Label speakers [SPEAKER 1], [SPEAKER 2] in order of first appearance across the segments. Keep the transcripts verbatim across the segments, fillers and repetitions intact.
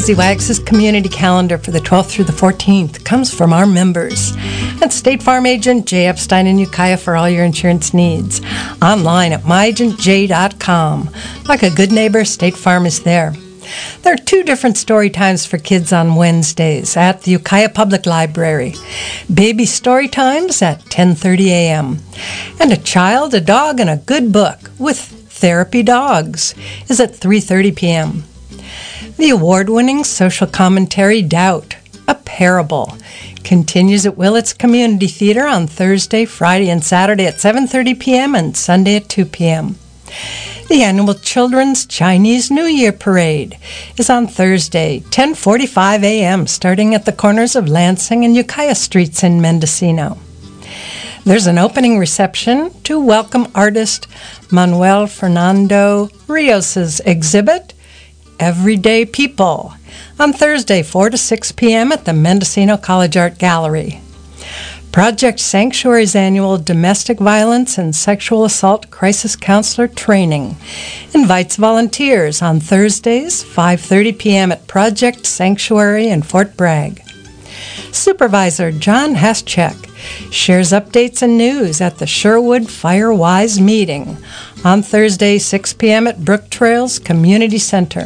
[SPEAKER 1] Z Y X's community calendar for the twelfth through the fourteenth comes from our members. And State Farm Agent Jay Epstein in Ukiah for all your insurance needs. Online at my agent j dot com. Like a good neighbor, State Farm is there. There are two different story times for kids on Wednesdays at the Ukiah Public Library. Baby story times at ten thirty a.m. And a child, a dog, and a good book with Therapy Dogs is at three thirty p.m. The award-winning social commentary Doubt, a Parable, continues at Willits Community Theater on Thursday, Friday, and Saturday at seven thirty p.m. and Sunday at two p.m. The annual Children's Chinese New Year Parade is on Thursday, ten forty-five a.m., starting at the corners of Lansing and Ukiah Streets in Mendocino. There's an opening reception to welcome artist Manuel Fernando Rios' exhibit, Everyday People, on Thursday, four to six p.m. at the Mendocino College Art Gallery. Project Sanctuary's annual Domestic Violence and Sexual Assault Crisis Counselor Training invites volunteers on Thursdays, five thirty p.m. at Project Sanctuary in Fort Bragg. Supervisor John Haschek shares updates and news at the Sherwood Firewise meeting on Thursday, six p.m. at Brook Trails Community Center.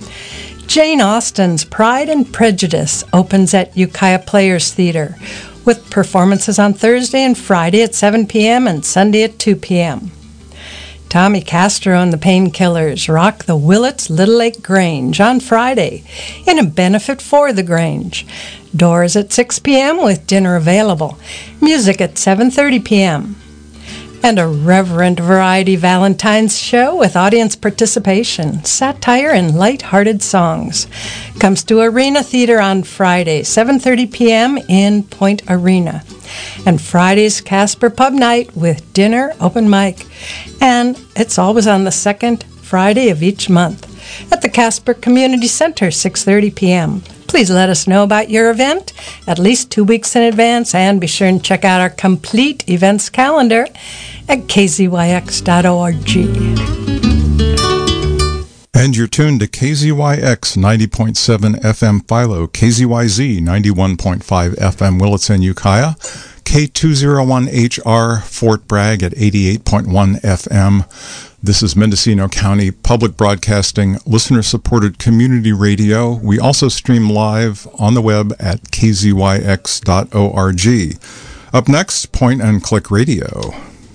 [SPEAKER 1] Jane Austen's Pride and Prejudice opens at Ukiah Players Theater, with performances on Thursday and Friday at seven p.m. and Sunday at two p.m. Tommy Castro and the Painkillers rock the Willits Little Lake Grange on Friday in a benefit for the Grange. Doors at six p.m. with dinner available. Music at seven thirty p.m. And a reverent variety Valentine's show with audience participation, satire, and light-hearted songs comes to Arena Theater on Friday, seven thirty p.m. in Point Arena. And Friday's Casper Pub Night with dinner, open mic. And it's always on the second Friday of each month at the Casper Community Center, six thirty p.m. Please let us know about your event at least two weeks in advance, and be sure and check out our complete events calendar at k z y x dot org.
[SPEAKER 2] And you're tuned to K Z Y X ninety point seven F M Philo, K Z Y Z ninety-one point five F M Willits and Ukiah, K two oh one H R Fort Bragg at eighty-eight point one F M. This is Mendocino County Public Broadcasting, listener-supported community radio. We also stream live on the web at k z y x dot org. Up next, Point and Click Radio.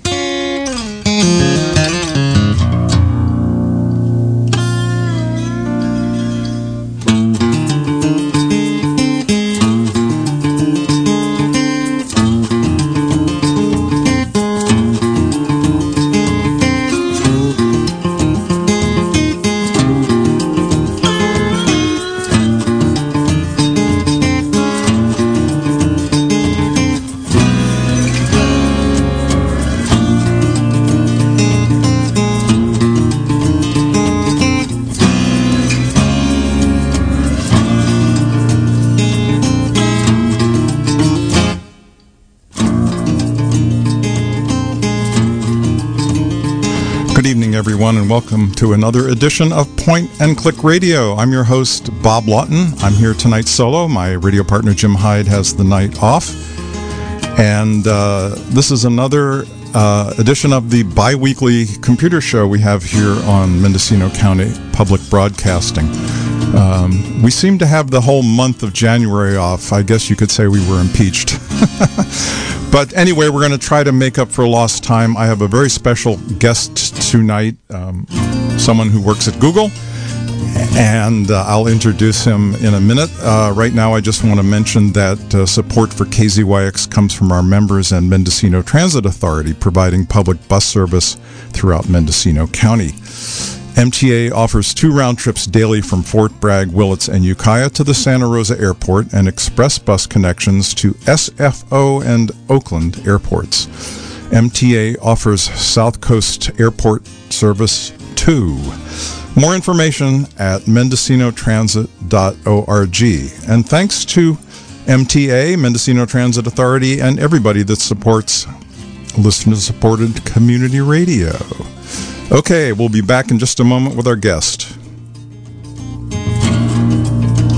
[SPEAKER 2] Everyone, and welcome to another edition of Point and Click Radio. I'm your host, Bob Lawton. I'm here tonight solo. My radio partner, Jim Hyde, has the night off. And uh, this is another uh, edition of the bi-weekly computer show we have here on Mendocino County Public Broadcasting. Um, we seem to have the whole month of January off. I guess you could say we were impeached. But anyway, we're going to try to make up for lost time. I have a very special guest tonight, um, someone who works at Google, and uh, I'll introduce him in a minute. Uh, right now, I just want to mention that uh, support for K Z Y X comes from our members and Mendocino Transit Authority, providing public bus service throughout Mendocino County. M T A offers two round trips daily from Fort Bragg, Willits, and Ukiah to the Santa Rosa Airport, and express bus connections to S F O and Oakland airports. M T A offers South Coast Airport service too. More information at mendocino transit dot org. And thanks to M T A, Mendocino Transit Authority, and everybody that supports listener-supported community radio. Okay, we'll be back in just a moment with our guest.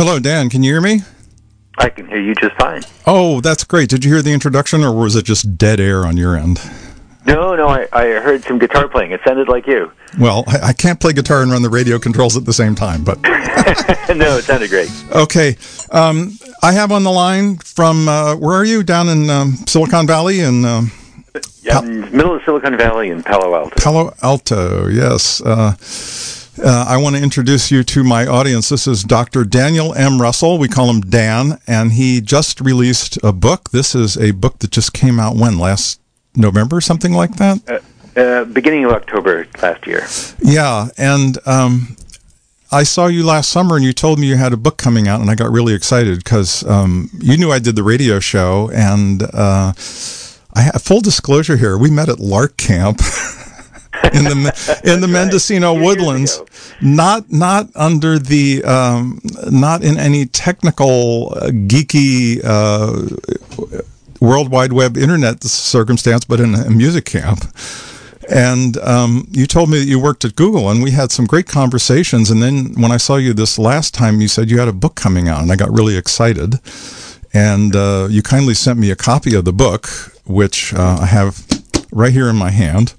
[SPEAKER 2] Hello, Dan. Can you hear me?
[SPEAKER 3] I can hear you just fine.
[SPEAKER 2] Oh, that's great. Did you hear the introduction, or was it just dead air on your end?
[SPEAKER 3] No, no, I, I heard some guitar playing. It sounded like you.
[SPEAKER 2] Well, I, I can't play guitar and run the radio controls at the same time, but...
[SPEAKER 3] No, it sounded great.
[SPEAKER 2] Okay. Um, I have on the line from, uh, where are you? Down in um, Silicon Valley? In, um,
[SPEAKER 3] yeah, in the middle of Silicon Valley in Palo Alto.
[SPEAKER 2] Palo Alto, yes. Uh, uh, I want to introduce you to my audience. This is Doctor Daniel M. Russell. We call him Dan, and he just released a book. This is a book that just came out when? Last November, something like that?
[SPEAKER 3] Uh, uh, beginning of October last year.
[SPEAKER 2] Yeah, and um, I saw you last summer, and you told me you had a book coming out, and I got really excited because um, you knew I did the radio show, and uh, I have full disclosure here. We met at Lark Camp in the in the Mendocino
[SPEAKER 3] right.
[SPEAKER 2] Woodlands, not not under the um, not in any technical uh, geeky uh, World Wide Web internet circumstance, but in a music camp. And um, you told me that you worked at Google, and we had some great conversations. And then when I saw you this last time, you said you had a book coming out, and I got really excited. And uh, you kindly sent me a copy of the book, which uh, I have right here in my hand.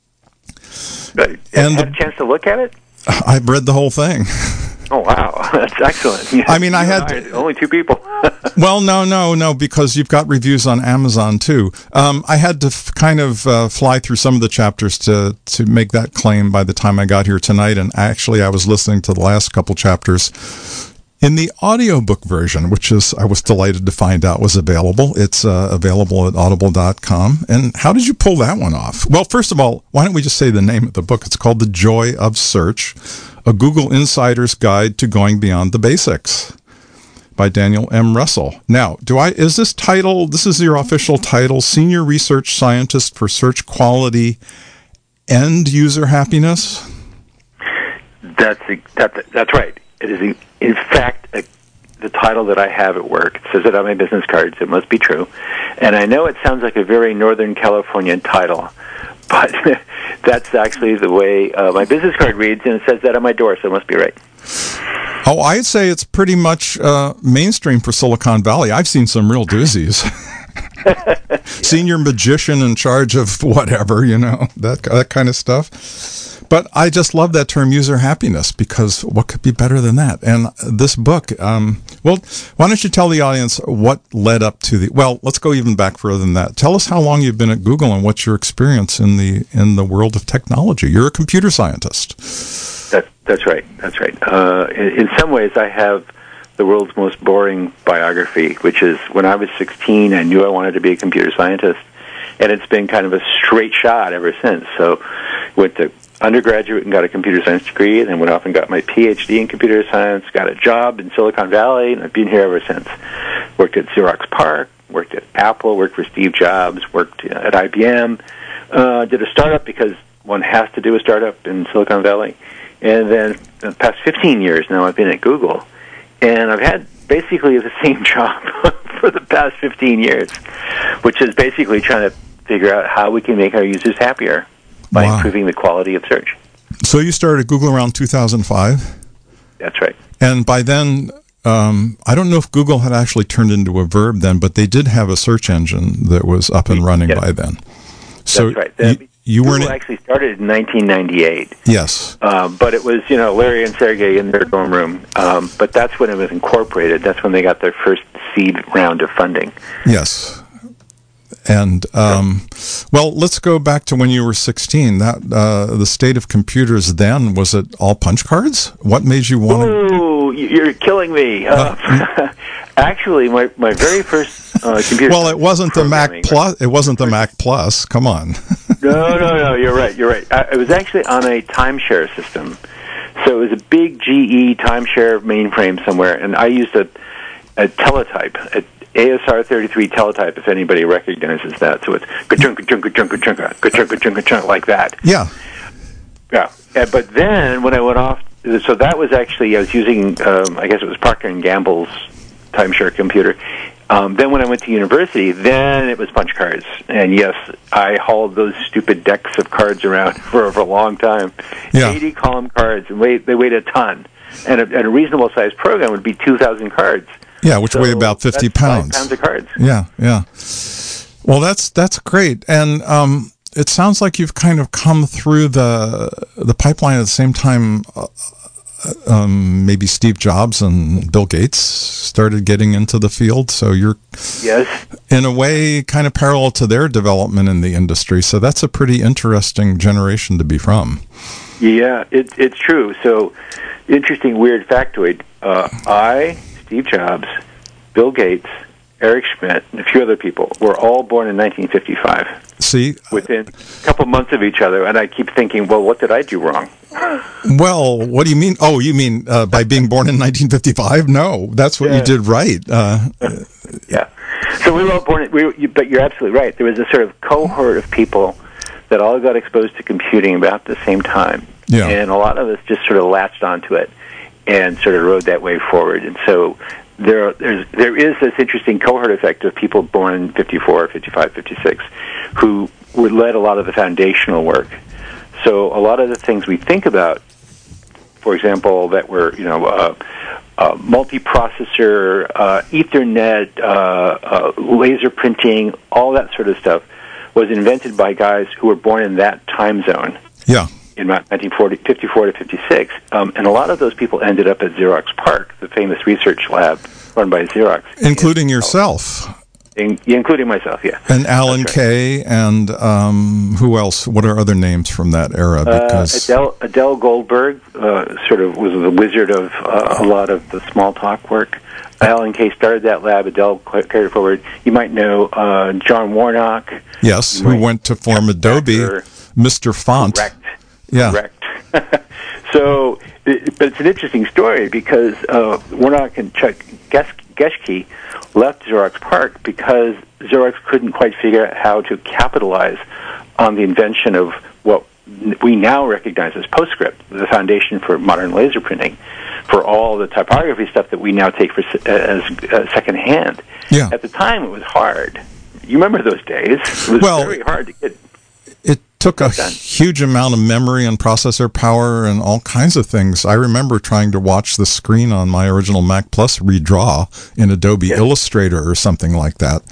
[SPEAKER 3] But, and had a chance to look at it?
[SPEAKER 2] I've read the whole thing.
[SPEAKER 3] Oh, wow. That's excellent. You
[SPEAKER 2] I mean, I had...
[SPEAKER 3] I, only two people.
[SPEAKER 2] Well, no, no, no, because you've got reviews on Amazon, too. Um, I had to f- kind of uh, fly through some of the chapters to, to make that claim by the time I got here tonight, and actually I was listening to the last couple chapters in the audiobook version, which is, I was delighted to find out was available. It's uh, available at audible dot com. And how did you pull that one off? Well, first of all, why don't we just say the name of the book? It's called The Joy of Search, A Google Insider's Guide to Going Beyond the Basics, by Daniel M. Russell. Now, do I is this title, this is your official title, Senior Research Scientist for Search Quality and User Happiness?
[SPEAKER 3] That's that, that's right. It is, in fact, a, the title that I have at work. It says it on my business cards. It must be true. And I know it sounds like a very Northern California title, but that's actually the way uh, my business card reads, and it says that on my door, so it must be right.
[SPEAKER 2] Oh, I'd say it's pretty much uh, mainstream for Silicon Valley. I've seen some real doozies. Yeah. Senior magician in charge of whatever, you know, that that kind of stuff. But I just love that term, user happiness, because what could be better than that? And this book, um, well, why don't you tell the audience what led up to the, well, let's go even back further than that. Tell us how long you've been at Google and what's your experience in the in the world of technology. You're a computer scientist.
[SPEAKER 3] That, that's right. That's right. Uh, in, in some ways, I have the world's most boring biography, which is when I was sixteen, I knew I wanted to be a computer scientist, and it's been kind of a straight shot ever since. So went to undergraduate and got a computer science degree, and then went off and got my P H D in computer science, got a job in Silicon Valley, and I've been here ever since. Worked at Xerox PARC, worked at Apple, worked for Steve Jobs, worked at I B M, uh, did a startup because one has to do a startup in Silicon Valley. And then the past fifteen years now I've been at Google, and I've had basically the same job for the past fifteen years, which is basically trying to figure out how we can make our users happier by wow. improving the quality of search.
[SPEAKER 2] So you started Google around two thousand five?
[SPEAKER 3] That's right.
[SPEAKER 2] And by then, um, I don't know if Google had actually turned into a verb then, but they did have a search engine that was up and running yes. by then. So
[SPEAKER 3] That's right. The,
[SPEAKER 2] you, you
[SPEAKER 3] Google
[SPEAKER 2] weren't
[SPEAKER 3] actually started in nineteen ninety-eight.
[SPEAKER 2] Yes.
[SPEAKER 3] Uh, but it was, you know, Larry and Sergey in their dorm room. Um, but that's when it was incorporated. That's when they got their first seed round of funding.
[SPEAKER 2] Yes. And, um, well, let's go back to when you were sixteen. That uh, the state of computers then, was it all punch cards? What made you want to...
[SPEAKER 3] Ooh, you're killing me. Uh, uh, actually, my, my very first uh, computer...
[SPEAKER 2] Well, it wasn't the Mac Plus. It wasn't the Mac Plus. Come on.
[SPEAKER 3] no, no, no, you're right, you're right. I, it was actually on a timeshare system. So it was a big G E timeshare mainframe somewhere, and I used a, a teletype, a A S R thirty-three teletype, if anybody recognizes that. So it's ka-chunk, ka-chunk, ka-chunk, ka-chunk, ka-chunk, ka-chunk, ka-chunk, like that.
[SPEAKER 2] Yeah.
[SPEAKER 3] Yeah. Uh, but then when I went off, so that was actually, I was using, um, I guess it was Procter and Gamble's timeshare computer. Um, then when I went to university, then it was punch cards. And yes, I hauled those stupid decks of cards around for, for a long time.
[SPEAKER 2] Yeah.
[SPEAKER 3] eighty column cards, and weigh, they weighed a ton. And a, and a reasonable sized program would be two thousand cards.
[SPEAKER 2] Yeah, which
[SPEAKER 3] so
[SPEAKER 2] weigh about fifty
[SPEAKER 3] that's
[SPEAKER 2] pounds.
[SPEAKER 3] Five pounds of cards.
[SPEAKER 2] Yeah, yeah. Well, that's that's great, and um, it sounds like you've kind of come through the the pipeline at the same time. Uh, um, maybe Steve Jobs and Bill Gates started getting into the field, so you're
[SPEAKER 3] yes,
[SPEAKER 2] in a way kind of parallel to their development in the industry. So that's a pretty interesting generation to be from.
[SPEAKER 3] Yeah, it, it's true. So, interesting, weird factoid. Uh, I, Steve Jobs, Bill Gates, Eric Schmidt, and a few other people were all born in nineteen fifty-five.
[SPEAKER 2] See?
[SPEAKER 3] Within a couple months of each other, and I keep thinking, well, what did I do wrong?
[SPEAKER 2] Well, what do you mean? Oh, you mean uh, by being born in nineteen fifty-five? No, that's what
[SPEAKER 3] yeah.
[SPEAKER 2] you did right. Uh,
[SPEAKER 3] yeah. So we were all born, we were, you, but you're absolutely right. There was a sort of cohort of people that all got exposed to computing about the same time.
[SPEAKER 2] Yeah.
[SPEAKER 3] And a lot of us just sort of latched onto it and sort of rode that wave forward. And so there, there's, there is this interesting cohort effect of people born in fifty-four, fifty-five, fifty-six who were led a lot of the foundational work. So a lot of the things we think about, for example, that were, you know, uh, uh, multiprocessor, uh, Ethernet, uh, uh, laser printing, all that sort of stuff, was invented by guys who were born in that time zone.
[SPEAKER 2] Yeah.
[SPEAKER 3] In nineteen fifty-four to fifty-six. Um, and a lot of those people ended up at Xerox PARC, the famous research lab run by Xerox.
[SPEAKER 2] Including yourself.
[SPEAKER 3] In, including myself, yeah.
[SPEAKER 2] And Alan
[SPEAKER 3] right.
[SPEAKER 2] Kay, and um, who else? What are other names from that era? Because
[SPEAKER 3] uh, Adele, Adele Goldberg uh, sort of was the wizard of uh, a lot of the small talk work. Alan Kay started that lab. Adele carried it forward. You might know uh, John Warnock.
[SPEAKER 2] Yes, who went to form Adobe. Becker. Mister Font.
[SPEAKER 3] Correct.
[SPEAKER 2] Yeah.
[SPEAKER 3] Correct. So, it, but it's an interesting story because uh, Warnock and Chuck Geschke left Xerox PARC because Xerox couldn't quite figure out how to capitalize on the invention of what we now recognize as PostScript, the foundation for modern laser printing, for all the typography stuff that we now take for as uh, secondhand.
[SPEAKER 2] Yeah.
[SPEAKER 3] At the time, it was hard. You remember those days? It was
[SPEAKER 2] well,
[SPEAKER 3] very hard to get.
[SPEAKER 2] It took a
[SPEAKER 3] done.
[SPEAKER 2] huge amount of memory and processor power and all kinds of things. I remember trying to watch the screen on my original Mac Plus redraw in Adobe
[SPEAKER 3] yes.
[SPEAKER 2] Illustrator or something like that.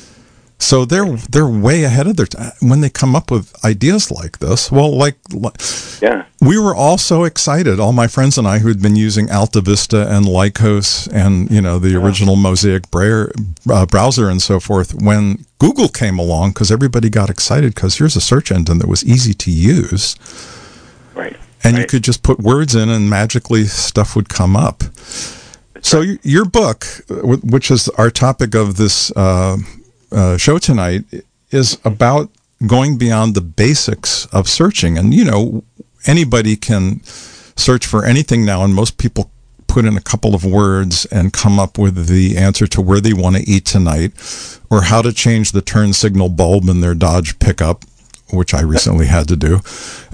[SPEAKER 2] So they're they're way ahead of their time when they come up with ideas like this. Well, like,
[SPEAKER 3] yeah,
[SPEAKER 2] we were all so excited. All my friends and I who had been using Alta Vista and Lycos and, you know, the yeah. original Mosaic Braille, uh, browser and so forth, when Google came along, because everybody got excited because here's a search engine that was easy to use.
[SPEAKER 3] Right.
[SPEAKER 2] And
[SPEAKER 3] right.
[SPEAKER 2] you could just put words in and magically stuff would come up. That's so right. your book, which is our topic of this uh Uh, show tonight, is about going beyond the basics of searching. And, you know, anybody can search for anything now, and most people put in a couple of words and come up with the answer to where they want to eat tonight, or how to change the turn signal bulb in their Dodge pickup, which I recently had to do,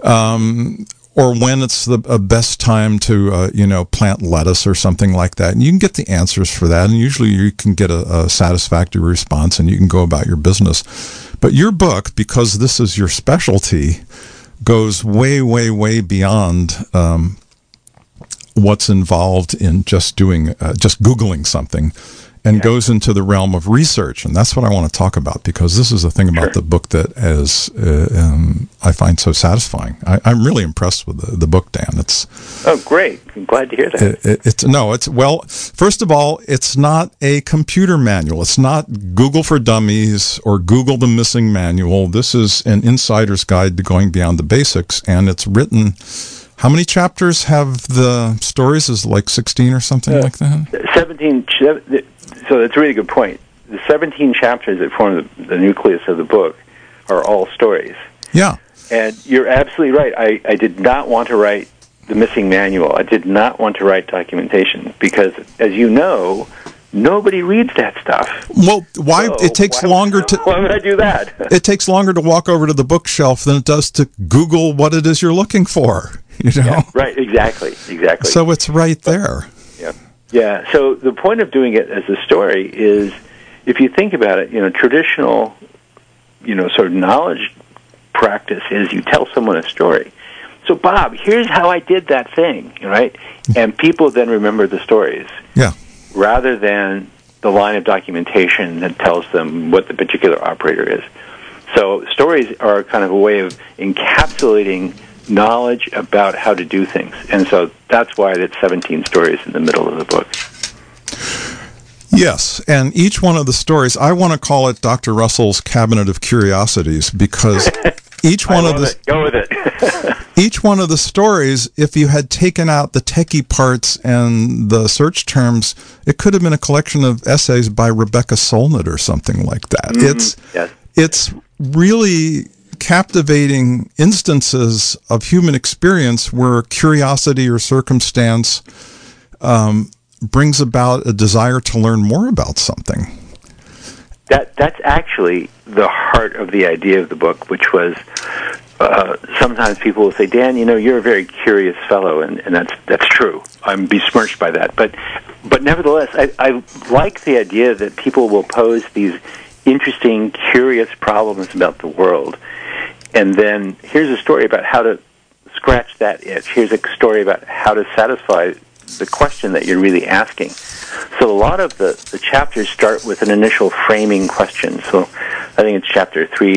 [SPEAKER 2] um, or when it's the uh, best time to, uh, you know, plant lettuce or something like that. And you can get the answers for that, and usually you can get a, a satisfactory response, and you can go about your business. But your book, because this is your specialty, goes way, way, way beyond um, what's involved in just doing, uh, just Googling something, and yeah. goes into the realm of research. And that's what I want to talk about, because this is the thing about sure. the book that is, uh, um, I find so satisfying. I, I'm really impressed with the, the book, Dan. It's
[SPEAKER 3] Oh, great. I'm glad to hear that.
[SPEAKER 2] It, it, it's no, it's, well, first of all, it's not a computer manual. It's not Google for Dummies or Google the Missing Manual. This is an insider's guide to going beyond the basics, and it's written... How many chapters have the stories? Is it like sixteen or something uh, like that?
[SPEAKER 3] seventeen. So that's a really good point. The seventeen chapters that form the, the nucleus of the book are all stories.
[SPEAKER 2] Yeah.
[SPEAKER 3] And you're absolutely right. I, I did not want to write the missing manual. I did not want to write documentation because, as you know, nobody reads that stuff.
[SPEAKER 2] Well, why so it takes
[SPEAKER 3] why,
[SPEAKER 2] longer to
[SPEAKER 3] why would I do that?
[SPEAKER 2] It takes longer to walk over to the bookshelf than it does to Google what it is you're looking for. You know?
[SPEAKER 3] Yeah, right, exactly, exactly.
[SPEAKER 2] So it's right there.
[SPEAKER 3] Yeah. Yeah. So the point of doing it as a story is, if you think about it, you know, traditional, you know, sort of knowledge practice is you tell someone a story. so Bob, here's how I did that thing, right? And people then remember the stories.
[SPEAKER 2] Yeah.
[SPEAKER 3] Rather than the line of documentation that tells them what the particular operator is. So stories are kind of a way of encapsulating knowledge about how to do things. And so that's why it's seventeen stories in the middle of the book.
[SPEAKER 2] Yes, and each one of the stories, I want to call it Doctor Russell's Cabinet of Curiosities, because each one of the
[SPEAKER 3] it. Go with it.
[SPEAKER 2] each one of the stories, if you had taken out the techie parts and the search terms, it could have been a collection of essays by Rebecca Solnit or something like that.
[SPEAKER 3] Mm-hmm.
[SPEAKER 2] It's
[SPEAKER 3] yes.
[SPEAKER 2] it's really captivating instances of human experience where curiosity or circumstance um, brings about a desire to learn more about something.
[SPEAKER 3] That that's actually the heart of the idea of the book, which was uh, sometimes people will say, Dan, you know, you're a very curious fellow, and, and that's that's true. I'm besmirched by that. But but nevertheless, I, I like the idea that people will pose these interesting, curious problems about the world, and then here's a story about how to scratch that itch. Here's a story about how to satisfy the question that you're really asking. So a lot of the, the chapters start with an initial framing question. So I think it's chapter three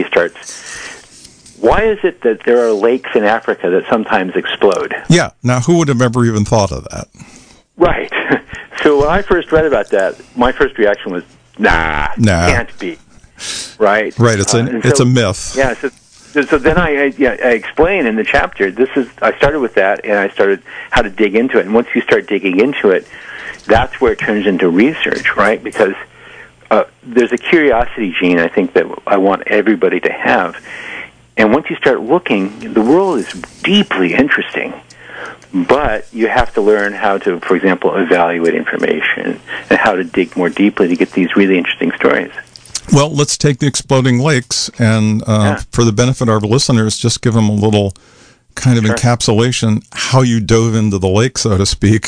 [SPEAKER 3] starts, why is it that there are lakes in Africa that sometimes explode?
[SPEAKER 2] Yeah. Now, who would have ever even thought of that?
[SPEAKER 3] Right. So when I first read about that, my first reaction was, nah,
[SPEAKER 2] nah.
[SPEAKER 3] can't be. Right?
[SPEAKER 2] Right. It's, a,
[SPEAKER 3] uh,
[SPEAKER 2] it's
[SPEAKER 3] so,
[SPEAKER 2] a myth.
[SPEAKER 3] Yeah. So, so then I, I, yeah, I explain in the chapter, this is, I started with that, and I started how to dig into it. And once you start digging into it, that's where it turns into research, right? Because uh, there's a curiosity gene, I think, that I want everybody to have. And once you start looking, the world is deeply interesting. But you have to learn how to, for example, evaluate information and how to dig more deeply to get these really interesting stories.
[SPEAKER 2] Well, let's take the exploding lakes, and uh,
[SPEAKER 3] yeah.
[SPEAKER 2] for the benefit of our listeners, just give them a little kind of
[SPEAKER 3] sure.
[SPEAKER 2] encapsulation, how you dove into the lake, so to speak,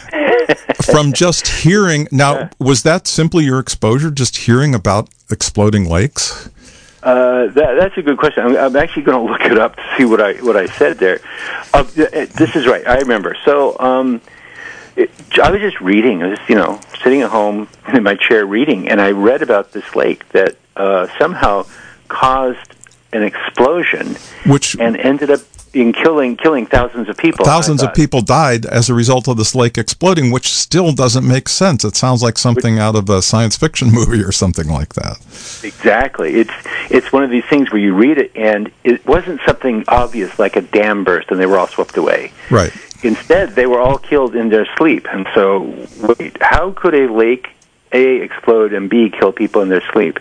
[SPEAKER 2] from just hearing. Now, yeah. was that simply your exposure, just hearing about exploding lakes?
[SPEAKER 3] Uh, that, that's a good question. I'm, I'm actually going to look it up to see what I what I said there. Uh, this is right. I remember. So um, it, I was just reading. I was, you know, sitting at home in my chair reading, and I read about this lake that uh, somehow caused an explosion,
[SPEAKER 2] which
[SPEAKER 3] and ended up in killing killing thousands of people.
[SPEAKER 2] Thousands of people died as a result of this lake exploding, which still doesn't make sense. It sounds like something which, out of a science fiction movie or something like that.
[SPEAKER 3] Exactly. It's it's one of these things where you read it, and it wasn't something obvious like a dam burst and they were all swept away.
[SPEAKER 2] Right.
[SPEAKER 3] Instead, they were all killed in their sleep. And so, wait, how could a lake, A, explode, and B, kill people in their sleep?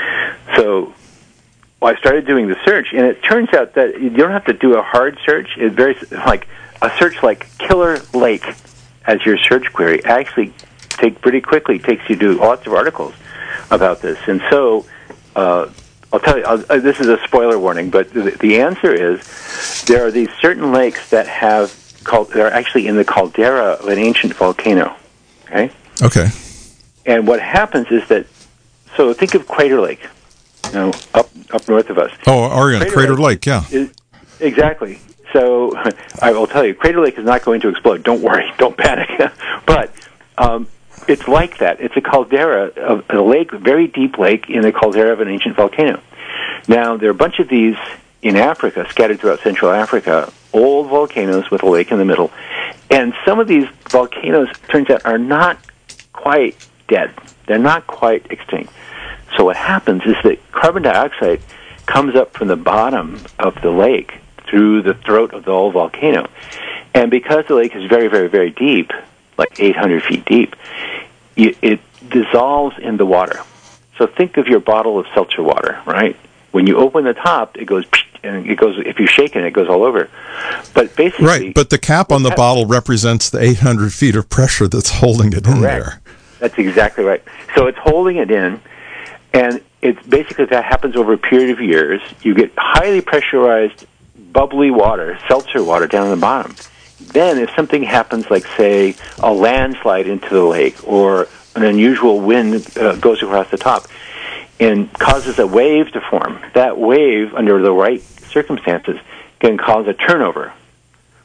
[SPEAKER 3] So well, I started doing the search, and it turns out that you don't have to do a hard search. It's very like a search like Killer Lake as your search query actually take pretty quickly takes you to lots of articles about this. And so uh, I'll tell you, I'll, uh, this is a spoiler warning, but the, the answer is there are these certain lakes that have called they're actually in the caldera of an ancient volcano. Okay.
[SPEAKER 2] Okay.
[SPEAKER 3] And what happens is that so think of Crater Lake. You know, up up north of us.
[SPEAKER 2] Oh, Oregon, Crater, Crater Lake, Lake yeah.
[SPEAKER 3] Is, exactly. So I will tell you, Crater Lake is not going to explode. Don't worry. Don't panic. But um, it's like that. It's a caldera of a lake, a very deep lake in the caldera of an ancient volcano. Now, there are a bunch of these in Africa, scattered throughout Central Africa, old volcanoes with a lake in the middle. And some of these volcanoes, turns out, are not quite dead. They're not quite extinct. So what happens is that carbon dioxide comes up from the bottom of the lake through the throat of the old volcano. And because the lake is very, very, very deep, like eight hundred feet deep, it dissolves in the water. So think of your bottle of seltzer water, right? When you open the top, it goes, and it goes. If you shake it, it goes all over. But basically,
[SPEAKER 2] right. But the cap on the bottle represents the eight hundred feet of pressure that's holding it in there.
[SPEAKER 3] That's exactly right. So it's holding it in. And it's basically that happens over a period of years. You get highly pressurized, bubbly water, seltzer water down at the bottom. Then if something happens, like, say, a landslide into the lake or an unusual wind uh, goes across the top and causes a wave to form, that wave, under the right circumstances, can cause a turnover.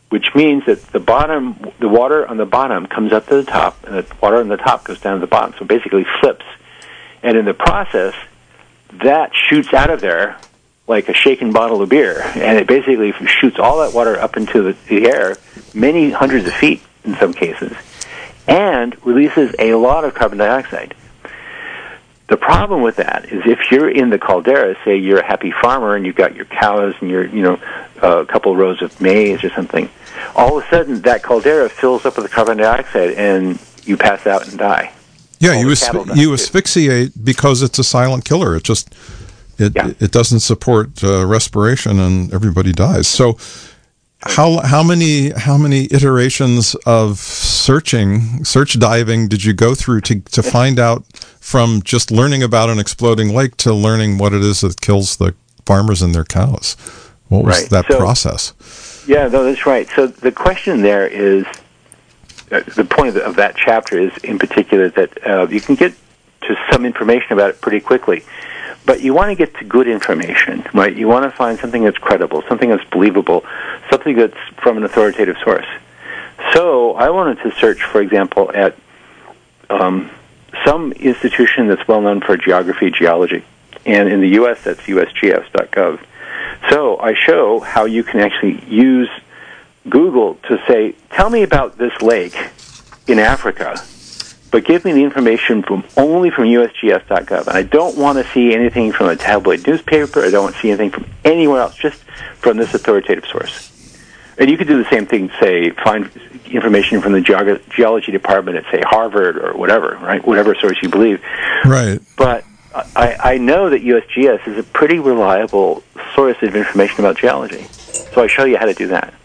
[SPEAKER 3] which means that the bottom, the water on the bottom comes up to the top, and the water on the top goes down to the bottom. So it basically flips. And in the process, that shoots out of there like a shaken bottle of beer, and it basically shoots all that water up into the, the air, many hundreds of feet in some cases, and releases a lot of carbon dioxide. The problem with that is if you're in the caldera, say you're a happy farmer and you've got your cows and your, you know, uh, a couple of rows of maize or something, all of a sudden that caldera fills up with carbon dioxide and you pass out and die.
[SPEAKER 2] Yeah, all you asp- you asphyxiate because it's a silent killer. It just it yeah. it doesn't support uh, respiration and everybody dies. So how how many how many iterations of searching search diving did you go through to to find out from just learning about an exploding lake to learning what it is that kills the farmers and their cows? What was
[SPEAKER 3] right.
[SPEAKER 2] that
[SPEAKER 3] so,
[SPEAKER 2] process?
[SPEAKER 3] Yeah, no, that's right. So the question there is, uh, the point of, the, of that chapter is in particular that uh, you can get to some information about it pretty quickly, but you want to get to good information, right? You want to find something that's credible, something that's believable, something that's from an authoritative source. So I wanted to search, for example, at um, some institution that's well known for geography, geology, and in the U S that's U S G S dot gov. So I show how you can actually use Google to say, tell me about this lake in Africa, but give me the information from only from U S G S dot gov. And I don't want to see anything from a tabloid newspaper. I don't want to see anything from anywhere else, just from this authoritative source. And you could do the same thing, say, find information from the geog- geology department at, say, Harvard or whatever, right? Whatever source you believe.
[SPEAKER 2] Right.
[SPEAKER 3] But I, I know that U S G S is a pretty reliable source of information about geology. So I show you how to do that.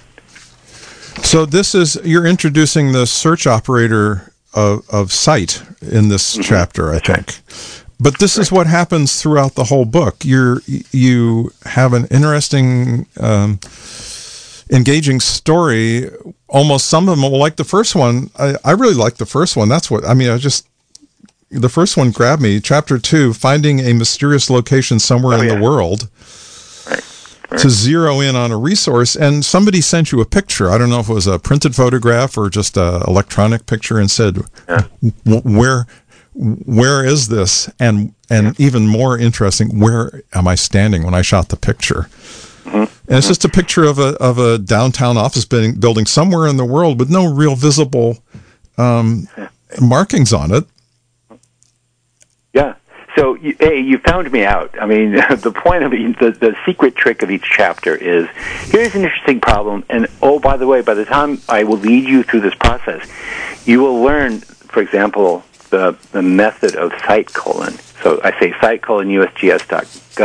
[SPEAKER 2] So this is, you're introducing the search operator of, of site in this mm-hmm. chapter, I think. Right. But this right. is what happens throughout the whole book. You're, you have an interesting, um, engaging story. Almost some of them, like the first one, I, I really like the first one. That's what, I mean, I just, the first one grabbed me. Chapter two, finding a mysterious location somewhere oh, in yeah. the world.
[SPEAKER 3] Right. Right.
[SPEAKER 2] To zero in on a resource, and somebody sent you a picture. I don't know if it was a printed photograph or just an electronic picture, and said,
[SPEAKER 3] yeah.
[SPEAKER 2] "Where, where is this?" And and yeah. even more interesting, where am I standing when I shot the picture? Mm-hmm. And it's mm-hmm. just a picture of a of a downtown office building, building somewhere in the world with no real visible um, yeah. markings on it.
[SPEAKER 3] Yeah. So, you, hey, you found me out. I mean, the point of it, the, the secret trick of each chapter is, here's an interesting problem, and oh, by the way, by the time I will lead you through this process, you will learn, for example, the the method of site colon. So I say site colon U S G S dot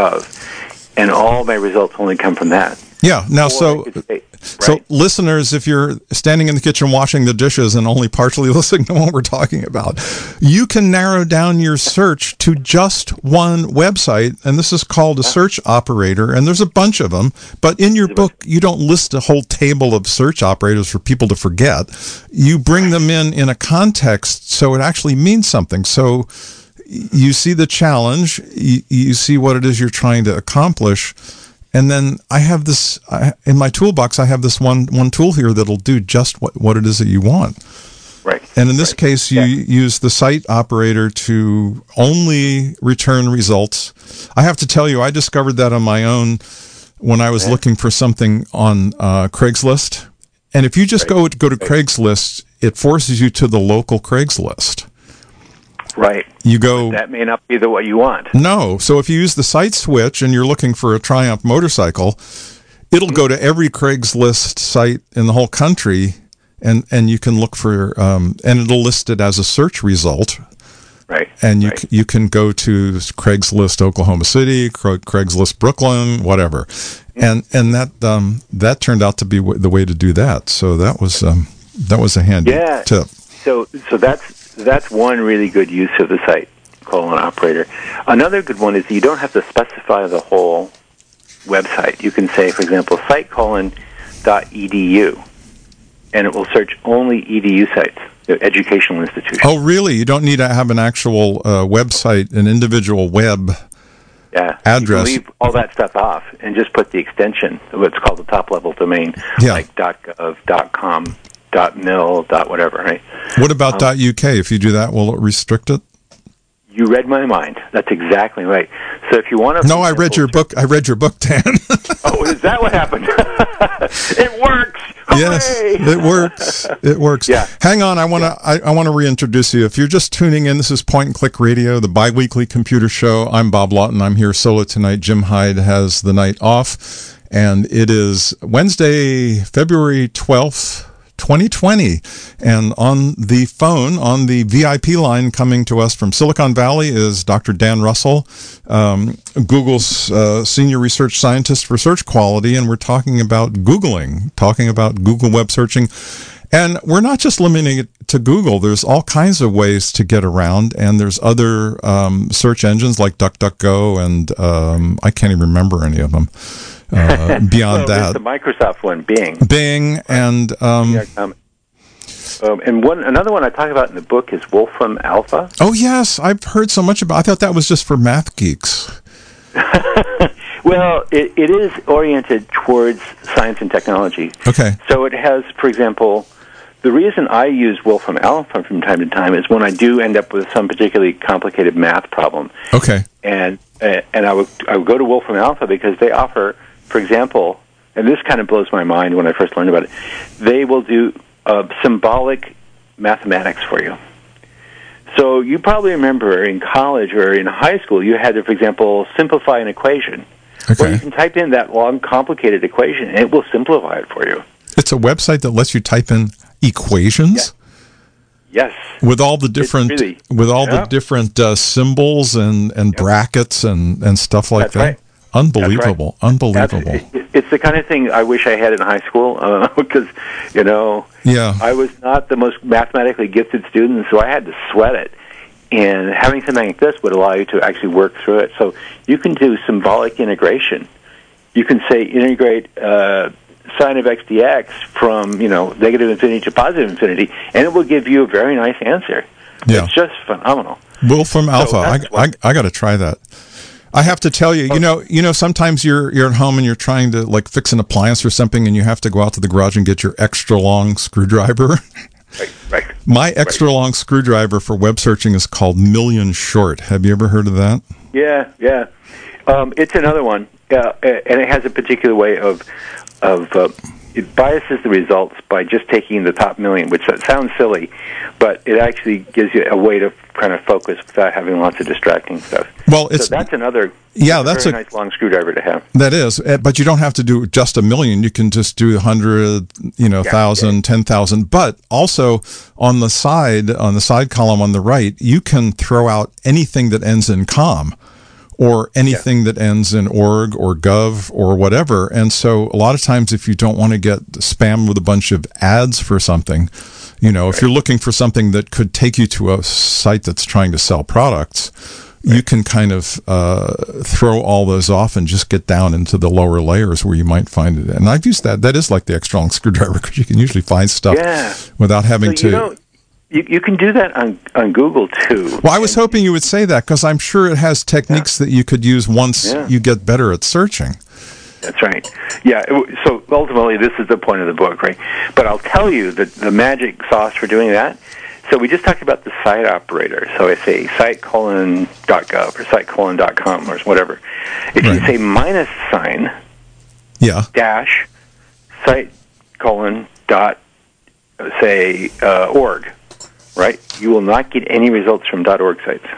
[SPEAKER 3] gov, and all my results only come from that.
[SPEAKER 2] Yeah. Now,
[SPEAKER 3] or
[SPEAKER 2] so
[SPEAKER 3] say, right?
[SPEAKER 2] so listeners, if you're standing in the kitchen washing the dishes and only partially listening to what we're talking about, you can narrow down your search to just one website, and this is called a search operator, and there's a bunch of them, but in your book, you don't list a whole table of search operators for people to forget. You bring them in in a context so it actually means something. So you see the challenge, you, you see what it is you're trying to accomplish. And then I have this, I, in my toolbox, I have this one one tool here that'll do just what, what it is that you want.
[SPEAKER 3] Right.
[SPEAKER 2] And in this
[SPEAKER 3] right.
[SPEAKER 2] case, you yeah. use the site operator to only return results. I have to tell you, I discovered that on my own when I was yeah. looking for something on uh, Craigslist. And if you just right. go, go to right. Craigslist, it forces you to the local Craigslist.
[SPEAKER 3] Right.
[SPEAKER 2] You go.
[SPEAKER 3] But that may not be the what you want.
[SPEAKER 2] No. So if you use the site switch and you're looking for a Triumph motorcycle, it'll go to every Craigslist site in the whole country, and, and you can look for, um, and it'll list it as a search result.
[SPEAKER 3] Right.
[SPEAKER 2] And you
[SPEAKER 3] right.
[SPEAKER 2] c- you can go to Craigslist Oklahoma City, Cra- Craigslist Brooklyn, whatever, mm-hmm. and and that um, that turned out to be w- the way to do that. So that was um, that was a handy
[SPEAKER 3] yeah.
[SPEAKER 2] tip.
[SPEAKER 3] So so that's. That's one really good use of the site colon operator. Another good one is you don't have to specify the whole website. You can say, for example, site colon dot edu, and it will search only E D U sites, educational institutions.
[SPEAKER 2] Oh, really? You don't need to have an actual uh, website, an individual web
[SPEAKER 3] Yeah.
[SPEAKER 2] address.
[SPEAKER 3] You can leave all that stuff off and just put the extension, what's called the top-level domain,
[SPEAKER 2] Yeah.
[SPEAKER 3] like .gov, .com, .mil, .whatever, right?
[SPEAKER 2] What about
[SPEAKER 3] Um,
[SPEAKER 2] .uk? If you do that, will it restrict it?
[SPEAKER 3] You read my mind. That's exactly right. So if you want to...
[SPEAKER 2] No, I read your book. I read your book, Dan.
[SPEAKER 3] Oh, is that what happened? It works! Hooray!
[SPEAKER 2] Yes, it works. It works.
[SPEAKER 3] Yeah.
[SPEAKER 2] Hang on, I want to I, I want to reintroduce you. If you're just tuning in, this is Point and Click Radio, the biweekly computer show. I'm Bob Lawton. I'm here solo tonight. Jim Hyde has the night off, and it is Wednesday, February twelfth, twenty twenty. And on the phone, on the V I P line coming to us from Silicon Valley is Doctor Dan Russell, um, Google's uh, senior research scientist for search quality, and we're talking about Googling, talking about Google web searching. And we're not just limiting it to Google. There's all kinds of ways to get around, and there's other um, search engines like DuckDuckGo, and um, I can't even remember any of them. Uh, beyond
[SPEAKER 3] well,
[SPEAKER 2] that,
[SPEAKER 3] the Microsoft one, Bing.
[SPEAKER 2] Bing, and um,
[SPEAKER 3] Yeah, um, um, and one another one I talk about in the book is Wolfram Alpha.
[SPEAKER 2] oh yes, I've heard so much about. I thought that was just for math geeks.
[SPEAKER 3] Well, it, it is oriented towards science and technology.
[SPEAKER 2] Okay.
[SPEAKER 3] So it has, for example, the reason I use Wolfram Alpha from time to time is when I do end up with some particularly complicated math problem.
[SPEAKER 2] Okay.
[SPEAKER 3] And uh, and I would I would go to Wolfram Alpha because they offer, for example, and this kind of blows my mind when I first learned about it, they will do uh, symbolic mathematics for you. So you probably remember in college or in high school you had to, for example, simplify an equation.
[SPEAKER 2] Okay.
[SPEAKER 3] Well, you can type in that long, complicated equation, and it will simplify it for you.
[SPEAKER 2] It's a website that lets you type in equations.
[SPEAKER 3] Yeah. Yes.
[SPEAKER 2] With all the different,
[SPEAKER 3] really,
[SPEAKER 2] with all
[SPEAKER 3] yeah.
[SPEAKER 2] the different uh, symbols and, and
[SPEAKER 3] Yep.
[SPEAKER 2] brackets and, and stuff like
[SPEAKER 3] That's
[SPEAKER 2] that.
[SPEAKER 3] right.
[SPEAKER 2] Unbelievable,
[SPEAKER 3] That's,
[SPEAKER 2] unbelievable.
[SPEAKER 3] it, it's the kind of thing I wish I had in high school uh, because, you know,
[SPEAKER 2] Yeah.
[SPEAKER 3] I was not the most mathematically gifted student, so I had to sweat it. And having something like this would allow you to actually work through it. So you can do symbolic integration. You can say integrate uh, sine of x dx from, you know, negative infinity to positive infinity, and it will give you a very nice answer.
[SPEAKER 2] Yeah.
[SPEAKER 3] It's just phenomenal.
[SPEAKER 2] Wolfram Alpha. I,
[SPEAKER 3] that's
[SPEAKER 2] I,
[SPEAKER 3] what-
[SPEAKER 2] I got to try that. I have to tell you, you know, you know, sometimes you're you're at home and you're trying to like fix an appliance or something, and you have to go out to the garage and get your extra long screwdriver.
[SPEAKER 3] Right, right.
[SPEAKER 2] My extra long screwdriver for web searching is called Million Short. Have you ever heard of that?
[SPEAKER 3] Yeah, yeah. Um, it's another one, uh, and it has a particular way of of uh, it biases the results by just taking the top million, which sounds silly, but it actually gives you a way to kind of focus without having lots of distracting stuff.
[SPEAKER 2] Well, it's
[SPEAKER 3] so that's another
[SPEAKER 2] yeah, that's
[SPEAKER 3] very
[SPEAKER 2] a
[SPEAKER 3] nice long screwdriver to have.
[SPEAKER 2] that is, eh, but you don't have to do just a million. You can just do a hundred, you know,
[SPEAKER 3] Yeah,
[SPEAKER 2] thousand, ten thousand. But also on the side, on the side column on the right, you can throw out anything that ends in com, or anything yeah. that ends in org or gov or whatever. And so a lot of times, if you don't want to get spammed with a bunch of ads for something, you know, right. if you're looking for something that could take you to a site that's trying to sell products, you can kind of uh, throw all those off and just get down into the lower layers where you might find it. And I've used that. That is like the extra long screwdriver because you can usually find stuff
[SPEAKER 3] yeah.
[SPEAKER 2] without having
[SPEAKER 3] so,
[SPEAKER 2] to.
[SPEAKER 3] You know, you, you can do that on, on Google too.
[SPEAKER 2] Well, I was hoping you would say that because I'm sure it has techniques yeah. that you could use once yeah. you get better at searching.
[SPEAKER 3] That's right. Yeah. So ultimately, this is the point of the book, right? But I'll tell you that the magic sauce for doing that. So we just talked about the site operator. So I say site colon dot gov or site colon dot com or whatever. If right. you say minus sign,
[SPEAKER 2] yeah,
[SPEAKER 3] dash site colon dot say uh, org, right? You will not get any results from .org sites.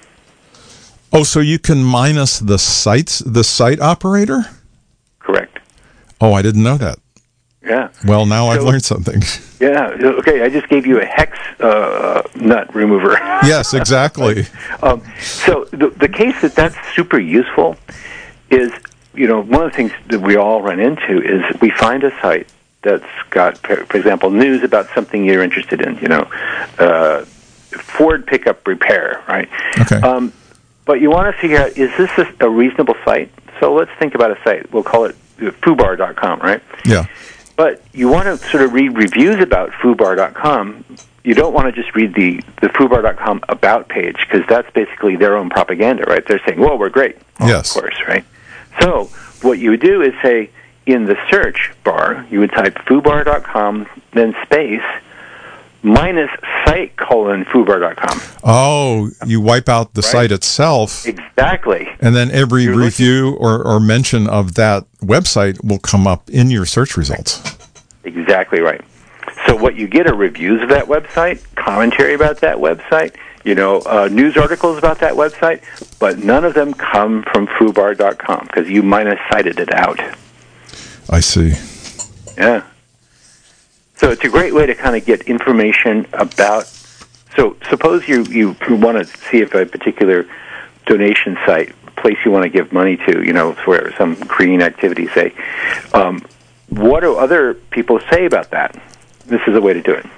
[SPEAKER 2] Oh, so you can minus the sites, the site operator?
[SPEAKER 3] Correct.
[SPEAKER 2] Oh, I didn't know that.
[SPEAKER 3] Yeah.
[SPEAKER 2] Well, now
[SPEAKER 3] so,
[SPEAKER 2] I've learned something.
[SPEAKER 3] Yeah. Okay. I just gave you a hex uh, nut remover.
[SPEAKER 2] Yes, exactly.
[SPEAKER 3] um, so the the case that that's super useful is, you know, one of the things that we all run into is we find a site that's got, for example, news about something you're interested in. You know, uh, Ford pickup repair, right?
[SPEAKER 2] Okay.
[SPEAKER 3] Um, but you want to figure out, is this a, a reasonable site? So let's think about a site. We'll call it foobar dot com, right?
[SPEAKER 2] Yeah.
[SPEAKER 3] But you want to sort of read reviews about foobar dot com you don't want to just read the, the foobar dot com about page, because that's basically their own propaganda, right? They're saying, well, we're great. Well,
[SPEAKER 2] yes.
[SPEAKER 3] Of course, right? So what you would do is say, in the search bar, you would type foobar dot com, then space, minus site colon foobar dot com.
[SPEAKER 2] Oh, you wipe out the
[SPEAKER 3] Right?
[SPEAKER 2] site itself.
[SPEAKER 3] Exactly.
[SPEAKER 2] And then every
[SPEAKER 3] You're
[SPEAKER 2] review or, or mention of that website will come up in your search results.
[SPEAKER 3] Exactly right. So what you get are reviews of that website, commentary about that website, you know, uh, news articles about that website, but none of them come from foobar dot com because you minus cited it out.
[SPEAKER 2] I see.
[SPEAKER 3] Yeah. So it's a great way to kind of get information about. So suppose you, you want to see if a particular donation site, place you want to give money to, you know, for some green activity, say, um, what do other people say about that? This is a way to do it.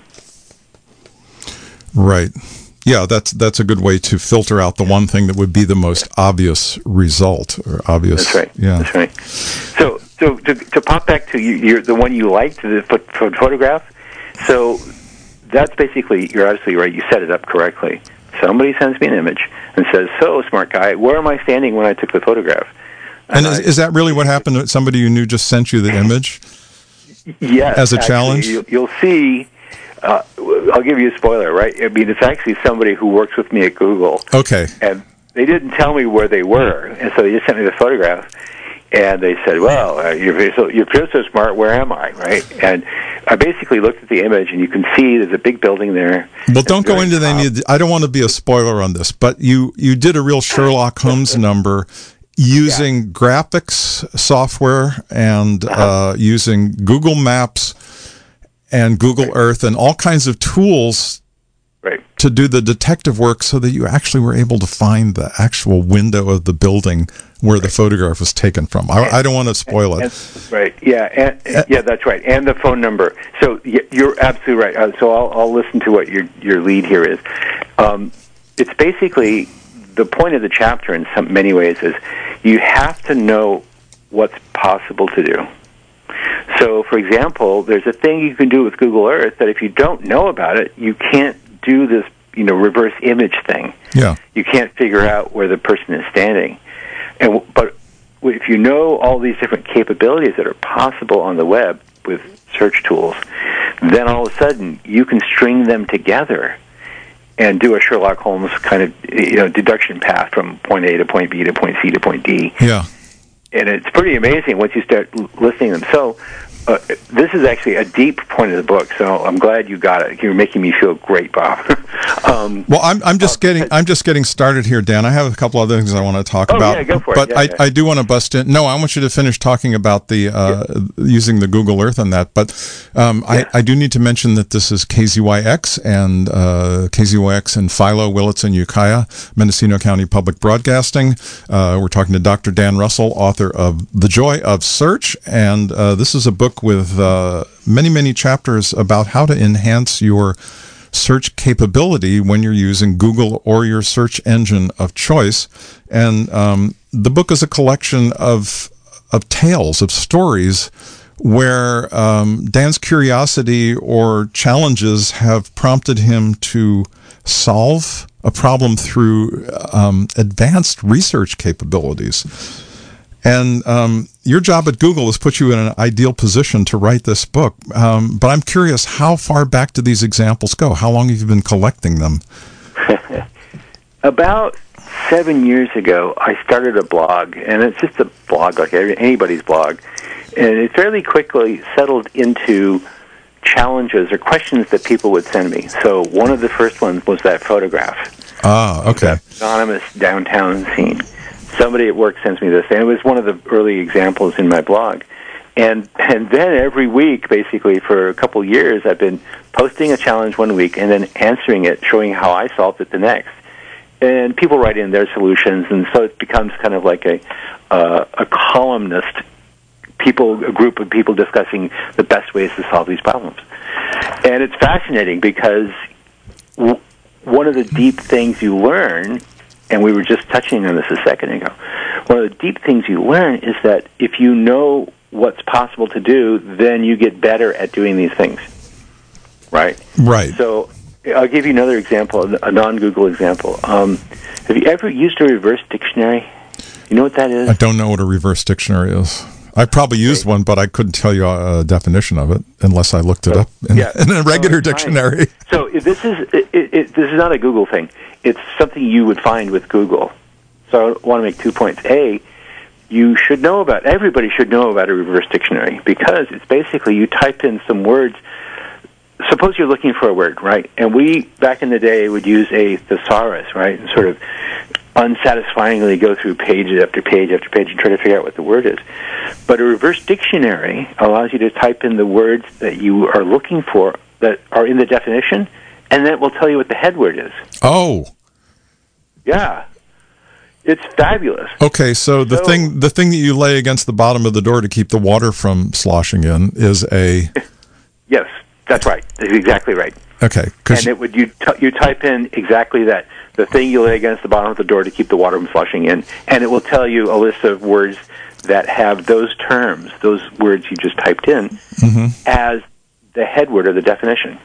[SPEAKER 2] Right. Yeah, that's that's a good way to filter out the one thing that would be the most obvious result or obvious.
[SPEAKER 3] That's right.
[SPEAKER 2] Yeah.
[SPEAKER 3] That's right. So, so to, to pop back to you, you're the one you liked, the pho- photograph. So that's basically, you're absolutely right. You set it up correctly. Somebody sends me an image and says, "So, smart guy, where am I standing when I took the photograph?"
[SPEAKER 2] And,
[SPEAKER 3] And
[SPEAKER 2] is,
[SPEAKER 3] I,
[SPEAKER 2] is that really what happened? Somebody you knew just sent you the image?
[SPEAKER 3] yes,
[SPEAKER 2] as a
[SPEAKER 3] actually,
[SPEAKER 2] challenge?
[SPEAKER 3] you, you'll see. Uh, I'll give you a spoiler, right? I mean, it's actually somebody who works with me at Google.
[SPEAKER 2] Okay.
[SPEAKER 3] And they didn't tell me where they were, and so they just sent me the photograph. And they said, "Well, uh, you're so you're so smart. Where am I?" Right? And I basically looked at the image, and you can see there's a big building there.
[SPEAKER 2] Well, don't go into any. I don't want to be a spoiler on this, but you you did a real Sherlock Holmes number using yeah. graphics software and uh-huh. uh, using Google Maps and Google right. Earth and all kinds of tools
[SPEAKER 3] right.
[SPEAKER 2] to do the detective work, so that you actually were able to find the actual window of the building where right. the photograph was taken from. I,
[SPEAKER 3] and,
[SPEAKER 2] I don't want to spoil
[SPEAKER 3] and,
[SPEAKER 2] it.
[SPEAKER 3] And, right? Yeah, and, and, yeah, that's right. And the phone number. So you're absolutely right. Uh, so I'll, I'll listen to what your your lead here is. Um, it's basically the point of the chapter in some many ways is you have to know what's possible to do. So, for example, there's a thing you can do with Google Earth that if you don't know about it, you can't do this, you know, reverse image thing.
[SPEAKER 2] Yeah.
[SPEAKER 3] You can't figure out where the person is standing. And but if you know all these different capabilities that are possible on the web with search tools, then all of a sudden you can string them together and do a Sherlock Holmes kind of, you know, deduction path from point A to point B to point C to point D.
[SPEAKER 2] Yeah.
[SPEAKER 3] And it's pretty amazing once you start listing them. So uh, this is actually a deep point of the book. So I'm glad you got it. You're making me feel great, Bob. um,
[SPEAKER 2] well, I'm I'm just
[SPEAKER 3] uh,
[SPEAKER 2] getting I'm just getting started here, Dan. I have a couple other things I want to talk
[SPEAKER 3] oh,
[SPEAKER 2] about.
[SPEAKER 3] Yeah, go for
[SPEAKER 2] but
[SPEAKER 3] it. Yeah,
[SPEAKER 2] I,
[SPEAKER 3] yeah.
[SPEAKER 2] I do want to bust in. No, I want you to finish talking about the uh, yeah. using the Google Earth and that. But um, yeah. I, I do need to mention that this is K Z Y X and uh, K Z Y X in Philo, Willits, and Ukiah, Mendocino County Public Broadcasting. Uh, we're talking to Doctor Dan Russell, author of The Joy of Search, and uh, this is a book with uh, many, many chapters about how to enhance your search capability when you're using Google or your search engine of choice. And um, the book is a collection of of tales, of stories where um, Dan's curiosity or challenges have prompted him to solve a problem through um, advanced research capabilities. And um, your job at Google has put you in an ideal position to write this book. Um, but I'm curious, how far back do these examples go? How long have you been collecting them?
[SPEAKER 3] About seven years ago, I started a blog, and it's just a blog like anybody's blog. And it fairly quickly settled into challenges or questions that people would send me. So one of the first ones was that photograph.
[SPEAKER 2] Ah, okay.
[SPEAKER 3] That anonymous downtown scene. Somebody at work sends me this, and it was one of the early examples in my blog. And and then every week, basically, for a couple years, I've been posting a challenge one week and then answering it, showing how I solved it the next. And people write in their solutions, and so it becomes kind of like a uh, a columnist, people, a group of people discussing the best ways to solve these problems. And it's fascinating because w- one of the deep things you learn, and we were just touching on this a second ago, one of the deep things you learn is that if you know what's possible to do, then you get better at doing these things, right?
[SPEAKER 2] Right.
[SPEAKER 3] So I'll give you another example, a non-Google example. Um, have you ever used a reverse dictionary? You know what that is?
[SPEAKER 2] I don't know what a reverse dictionary is. I probably used one, but I couldn't tell you a definition of it unless I looked it
[SPEAKER 3] so,
[SPEAKER 2] up in,
[SPEAKER 3] yeah.
[SPEAKER 2] in a regular
[SPEAKER 3] oh,
[SPEAKER 2] dictionary.
[SPEAKER 3] Fine. So if this is it, it, this is not a Google thing. It's something you would find with Google. So I want to make two points. A, you should know about, everybody should know about a reverse dictionary, because it's basically you type in some words. Suppose you're looking for a word, right? And we, back in the day, would use a thesaurus, right? And sort of unsatisfyingly go through page after page after page and try to figure out what the word is. But a reverse dictionary allows you to type in the words that you are looking for that are in the definition, and then it will tell you what the head word is.
[SPEAKER 2] Oh.
[SPEAKER 3] Yeah. It's fabulous.
[SPEAKER 2] Okay, so the
[SPEAKER 3] so,
[SPEAKER 2] thing the thing that you lay against the bottom of the door to keep the water from sloshing in is a...
[SPEAKER 3] Yes, that's right. That's exactly right.
[SPEAKER 2] Okay.
[SPEAKER 3] And it would you t- you type in exactly that, the thing you lay against the bottom of the door to keep the water from flushing in, and it will tell you a list of words that have those terms, those words you just typed in, mm-hmm. as the head word of the definition.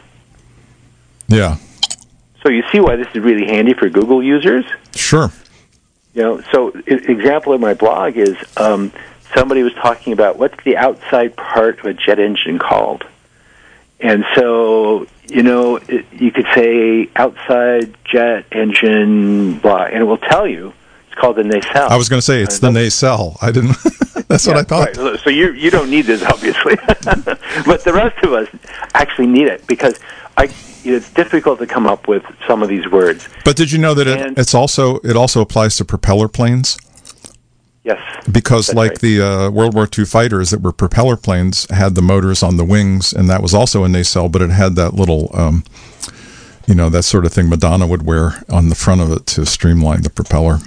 [SPEAKER 2] Yeah.
[SPEAKER 3] So you see why this is really handy for Google users?
[SPEAKER 2] Sure.
[SPEAKER 3] You know, so an example in my blog is um, somebody was talking about what's the outside part of a jet engine called. And so, you know, it, you could say outside jet engine, blah, and it will tell you. It's called the nacelle.
[SPEAKER 2] I was going to say it's the nacelle. I didn't. That's yeah, what I thought.
[SPEAKER 3] Right. So you you don't need this, obviously, but the rest of us actually need it, because I it's difficult to come up with some of these words.
[SPEAKER 2] But did you know that it, it's also it also applies to propeller planes?
[SPEAKER 3] Yes.
[SPEAKER 2] Because like right. the uh, World War Two fighters that were propeller planes had the motors on the wings, and that was also a nacelle, but it had that little, um, you know, that sort of thing Madonna would wear on the front of it to streamline the propeller.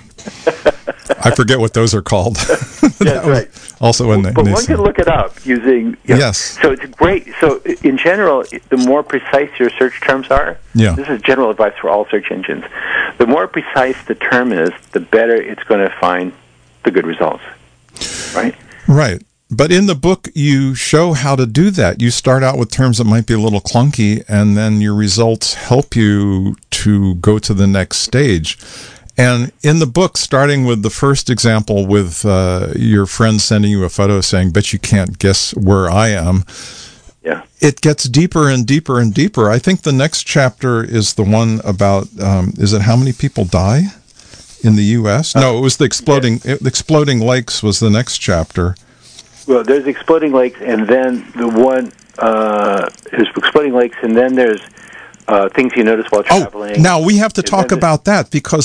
[SPEAKER 2] I forget what those are called.
[SPEAKER 3] That's right.
[SPEAKER 2] Also in the
[SPEAKER 3] But
[SPEAKER 2] nacelle.
[SPEAKER 3] one can look it up using... You know,
[SPEAKER 2] yes.
[SPEAKER 3] So it's great. So in general, the more precise your search terms are,
[SPEAKER 2] yeah.
[SPEAKER 3] this is general advice for all search engines, the more precise the term is, the better it's going to find the good results, right?
[SPEAKER 2] Right. But in the book, you show how to do that. You start out with terms that might be a little clunky, and then your results help you to go to the next stage. And in the book, starting with the first example with uh, your friend sending you a photo saying, bet you can't guess where I am,
[SPEAKER 3] yeah,
[SPEAKER 2] it gets deeper and deeper and deeper. I think the next chapter is the one about, um, is it how many people die? In the U S? No, it was the exploding
[SPEAKER 3] yeah.
[SPEAKER 2] it, exploding lakes was the next chapter.
[SPEAKER 3] Well, there's exploding lakes, and then the one uh, there's exploding lakes, and then there's uh, things you notice while traveling.
[SPEAKER 2] Oh, now we have to talk about that, because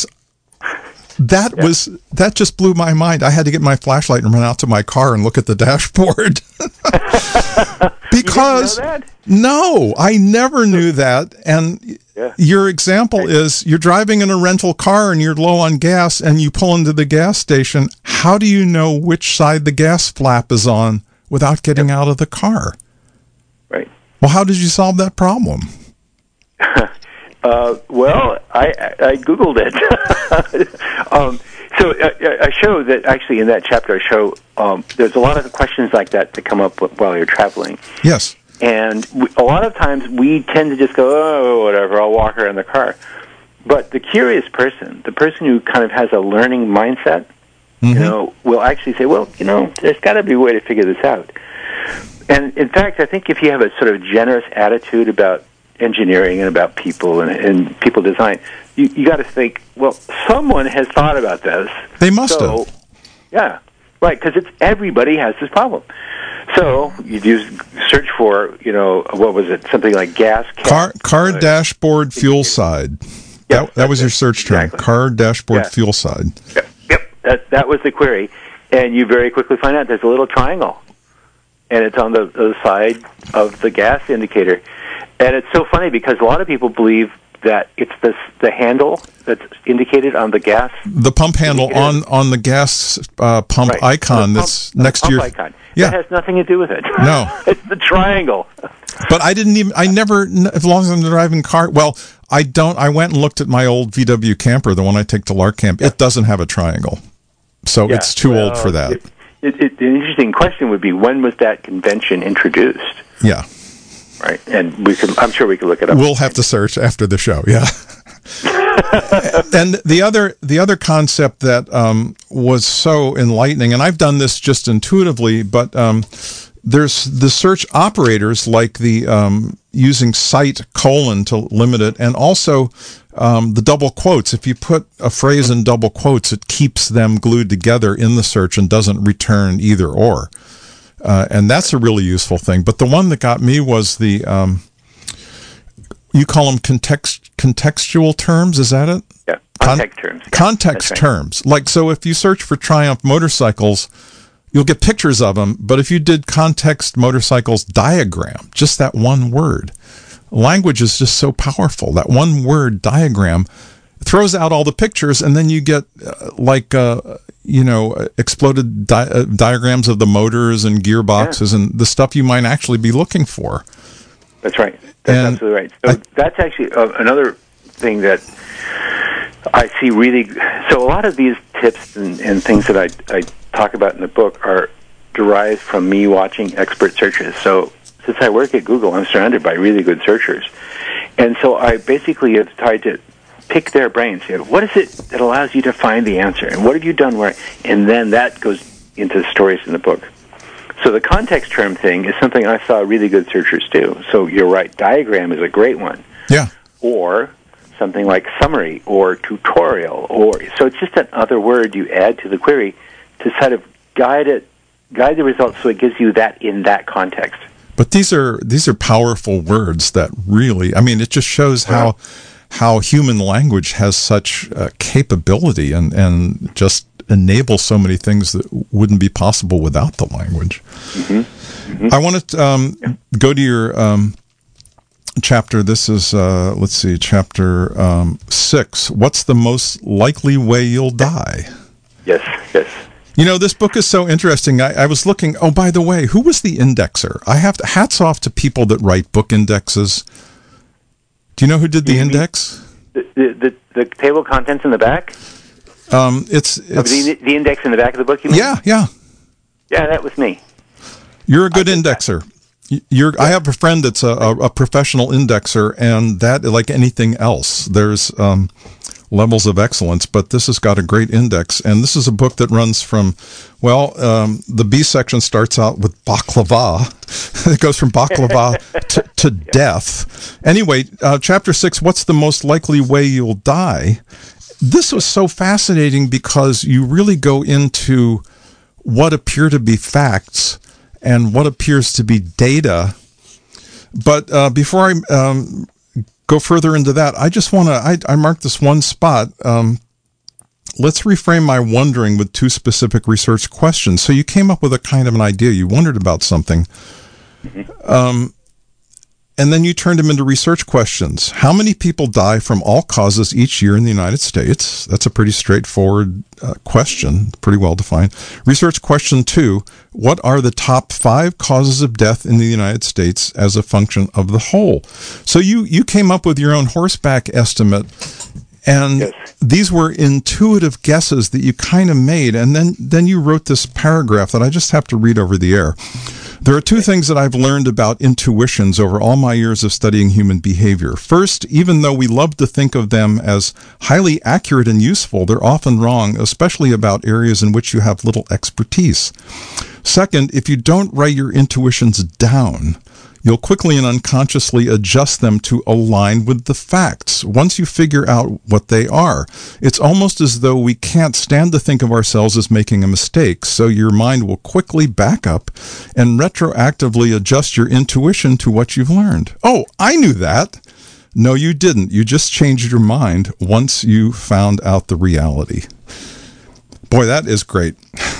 [SPEAKER 2] that yeah. was that just blew my mind. I had to get my flashlight and run out to my car and look at the dashboard. Because
[SPEAKER 3] you didn't know that?
[SPEAKER 2] No, I never knew that. And yeah. your example right. is you're driving in a rental car and you're low on gas and you pull into the gas station. How do you know which side the gas flap is on without getting yep. out of the car?
[SPEAKER 3] Right.
[SPEAKER 2] Well, how did you solve that problem?
[SPEAKER 3] uh, well, I, I Googled it. um, so I, I show that actually in that chapter I show um, there's a lot of questions like that that come up while you're traveling.
[SPEAKER 2] Yes.
[SPEAKER 3] And we, a lot of times we tend to just go, oh, whatever, I'll walk around the car. But the curious person, the person who kind of has a learning mindset, mm-hmm. you know, will actually say, well, you know, there's got to be a way to figure this out. And in fact, I think if you have a sort of generous attitude about engineering and about people and, and people design, you, you got to think, well, someone has thought about this.
[SPEAKER 2] They must
[SPEAKER 3] so,
[SPEAKER 2] have.
[SPEAKER 3] Yeah, right, because it's everybody has this problem. So you use search for, you know, what was it? Something like gas cap.
[SPEAKER 2] Car, car uh, dashboard fuel side.
[SPEAKER 3] Yep,
[SPEAKER 2] that that was your search term.
[SPEAKER 3] Exactly.
[SPEAKER 2] Car dashboard
[SPEAKER 3] yeah.
[SPEAKER 2] fuel side.
[SPEAKER 3] Yep, yep. That that was the query, and you very quickly find out there's a little triangle, and it's on the, the side of the gas indicator, and it's so funny because a lot of people believe that it's the the handle that's indicated on the gas.
[SPEAKER 2] The pump handle
[SPEAKER 3] indicator.
[SPEAKER 2] on on the gas uh, pump
[SPEAKER 3] right.
[SPEAKER 2] icon
[SPEAKER 3] pump,
[SPEAKER 2] that's next
[SPEAKER 3] pump
[SPEAKER 2] to your
[SPEAKER 3] icon.
[SPEAKER 2] Yeah.
[SPEAKER 3] That has nothing to do with it.
[SPEAKER 2] No.
[SPEAKER 3] It's the triangle.
[SPEAKER 2] But I didn't even, I never, as long as I'm driving car, well, I don't, I went and looked at my old V W camper, the one I take to Lark Camp. Yeah. It doesn't have a triangle. So yeah. it's too well, old for that.
[SPEAKER 3] It, it, it, the interesting question would be, when was that convention introduced?
[SPEAKER 2] Yeah.
[SPEAKER 3] right. And we can. I'm sure we can look it up.
[SPEAKER 2] We'll have to search after the show. Yeah. And the other the other concept that um, was so enlightening, and I've done this just intuitively, but um, there's the search operators like the um, using cite colon to limit it, and also um, the double quotes. If you put a phrase in double quotes, it keeps them glued together in the search and doesn't return either or. Uh, and that's a really useful thing. But the one that got me was the, um, you call them context, contextual terms, is that it?
[SPEAKER 3] Yeah, context Con- terms. Yeah,
[SPEAKER 2] context right. terms. Like, so if you search for Triumph motorcycles, you'll get pictures of them, but if you did context motorcycles diagram, just that one word, language is just so powerful. That one word diagram throws out all the pictures, and then you get uh, like, uh, you know, exploded di- uh, diagrams of the motors and gearboxes yeah. and the stuff you might actually be looking for.
[SPEAKER 3] That's right. That's and absolutely right. So I, that's actually uh, another thing that I see really. So a lot of these tips and, and things that I, I talk about in the book are derived from me watching expert searches. So since I work at Google, I'm surrounded by really good searchers. And so I basically have tried to pick their brains. You know, what is it that allows you to find the answer? And what have you done where? And then that goes into the stories in the book. So the context term thing is something I saw really good searchers do. So you're right, diagram is a great one.
[SPEAKER 2] Yeah.
[SPEAKER 3] Or something like summary or tutorial. or So it's just another word you add to the query to sort of guide it, guide the results so it gives you that in that context.
[SPEAKER 2] But these are these are powerful words that really, I mean, it just shows how how human language has such uh, capability and, and just enables so many things that wouldn't be possible without the language. Mm-hmm. Mm-hmm. I want to um, yeah. go to your um, chapter. This is, uh, let's see, chapter um, six. What's the most likely way you'll die?
[SPEAKER 3] Yes, yes.
[SPEAKER 2] You know, this book is so interesting. I, I was looking, oh, by the way, who was the indexer? I have to, hats off to people that write book indexes. Do you know who did the
[SPEAKER 3] you
[SPEAKER 2] index?
[SPEAKER 3] The, the, the, the table of contents in the back?
[SPEAKER 2] Um, it's, it's
[SPEAKER 3] oh, the, the index in the back of the book, you mean?
[SPEAKER 2] Yeah, yeah.
[SPEAKER 3] Yeah, that was me.
[SPEAKER 2] You're a good indexer. You're, yeah. I have a friend that's a, a, a professional indexer, and that, like anything else, there's um, levels of excellence, but this has got a great index, and this is a book that runs from, well, um, the B section starts out with baklava. It goes from baklava to, to yeah. death. Anyway, uh, chapter six, what's the most likely way you'll die? This was so fascinating because you really go into what appear to be facts and what appears to be data. But uh, before I um, go further into that, I just want to, I, I marked this one spot. Um, let's reframe my wondering with two specific research questions. So you came up with a kind of an idea. You wondered about something. Um, and then you turned them into research questions. How many people die from all causes each year in the United States? That's a pretty straightforward uh, question, pretty well defined. Research question two, what are the top five causes of death in the United States as a function of the whole? So you, you came up with your own horseback estimate, and yes. these were intuitive guesses that you kind of made, and then, then you wrote this paragraph that I just have to read over the air. There are two things that I've learned about intuitions over all my years of studying human behavior. First, even though we love to think of them as highly accurate and useful, they're often wrong, especially about areas in which you have little expertise. Second, if you don't write your intuitions down, you'll quickly and unconsciously adjust them to align with the facts. Once you figure out what they are, it's almost as though we can't stand to think of ourselves as making a mistake, so your mind will quickly back up and retroactively adjust your intuition to what you've learned. Oh, I knew that. No, you didn't. You just changed your mind once you found out the reality. Boy, that is great.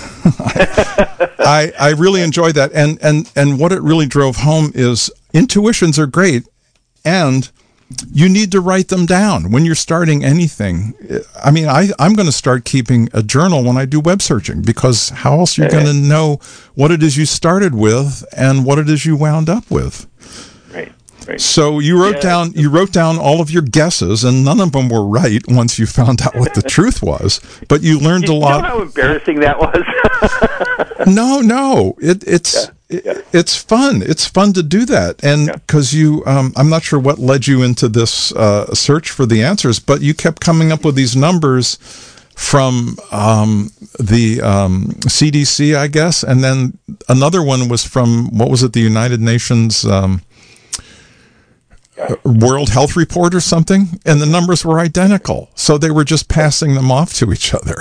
[SPEAKER 2] I I really enjoyed that, and and and what it really drove home is intuitions are great, and you need to write them down when you're starting anything. I mean, I I'm going to start keeping a journal when I do web searching, because how else are you going to know what it is you started with and what it is you wound up with?
[SPEAKER 3] Right. Right.
[SPEAKER 2] So you wrote yeah. down you wrote down all of your guesses, and none of them were right once you found out what the truth was. But you learned
[SPEAKER 3] you
[SPEAKER 2] a lot.
[SPEAKER 3] Know how embarrassing that was?
[SPEAKER 2] no, no, it, it's it,
[SPEAKER 3] yeah.
[SPEAKER 2] it's fun. It's fun to do that. And because yeah. you, um, I'm not sure what led you into this uh, search for the answers, but you kept coming up with these numbers from um, the um, C D C, I guess, and then another one was from, what was it, the United Nations um, yeah. World Health Report or something, and the numbers were identical. So they were just passing them off to each other.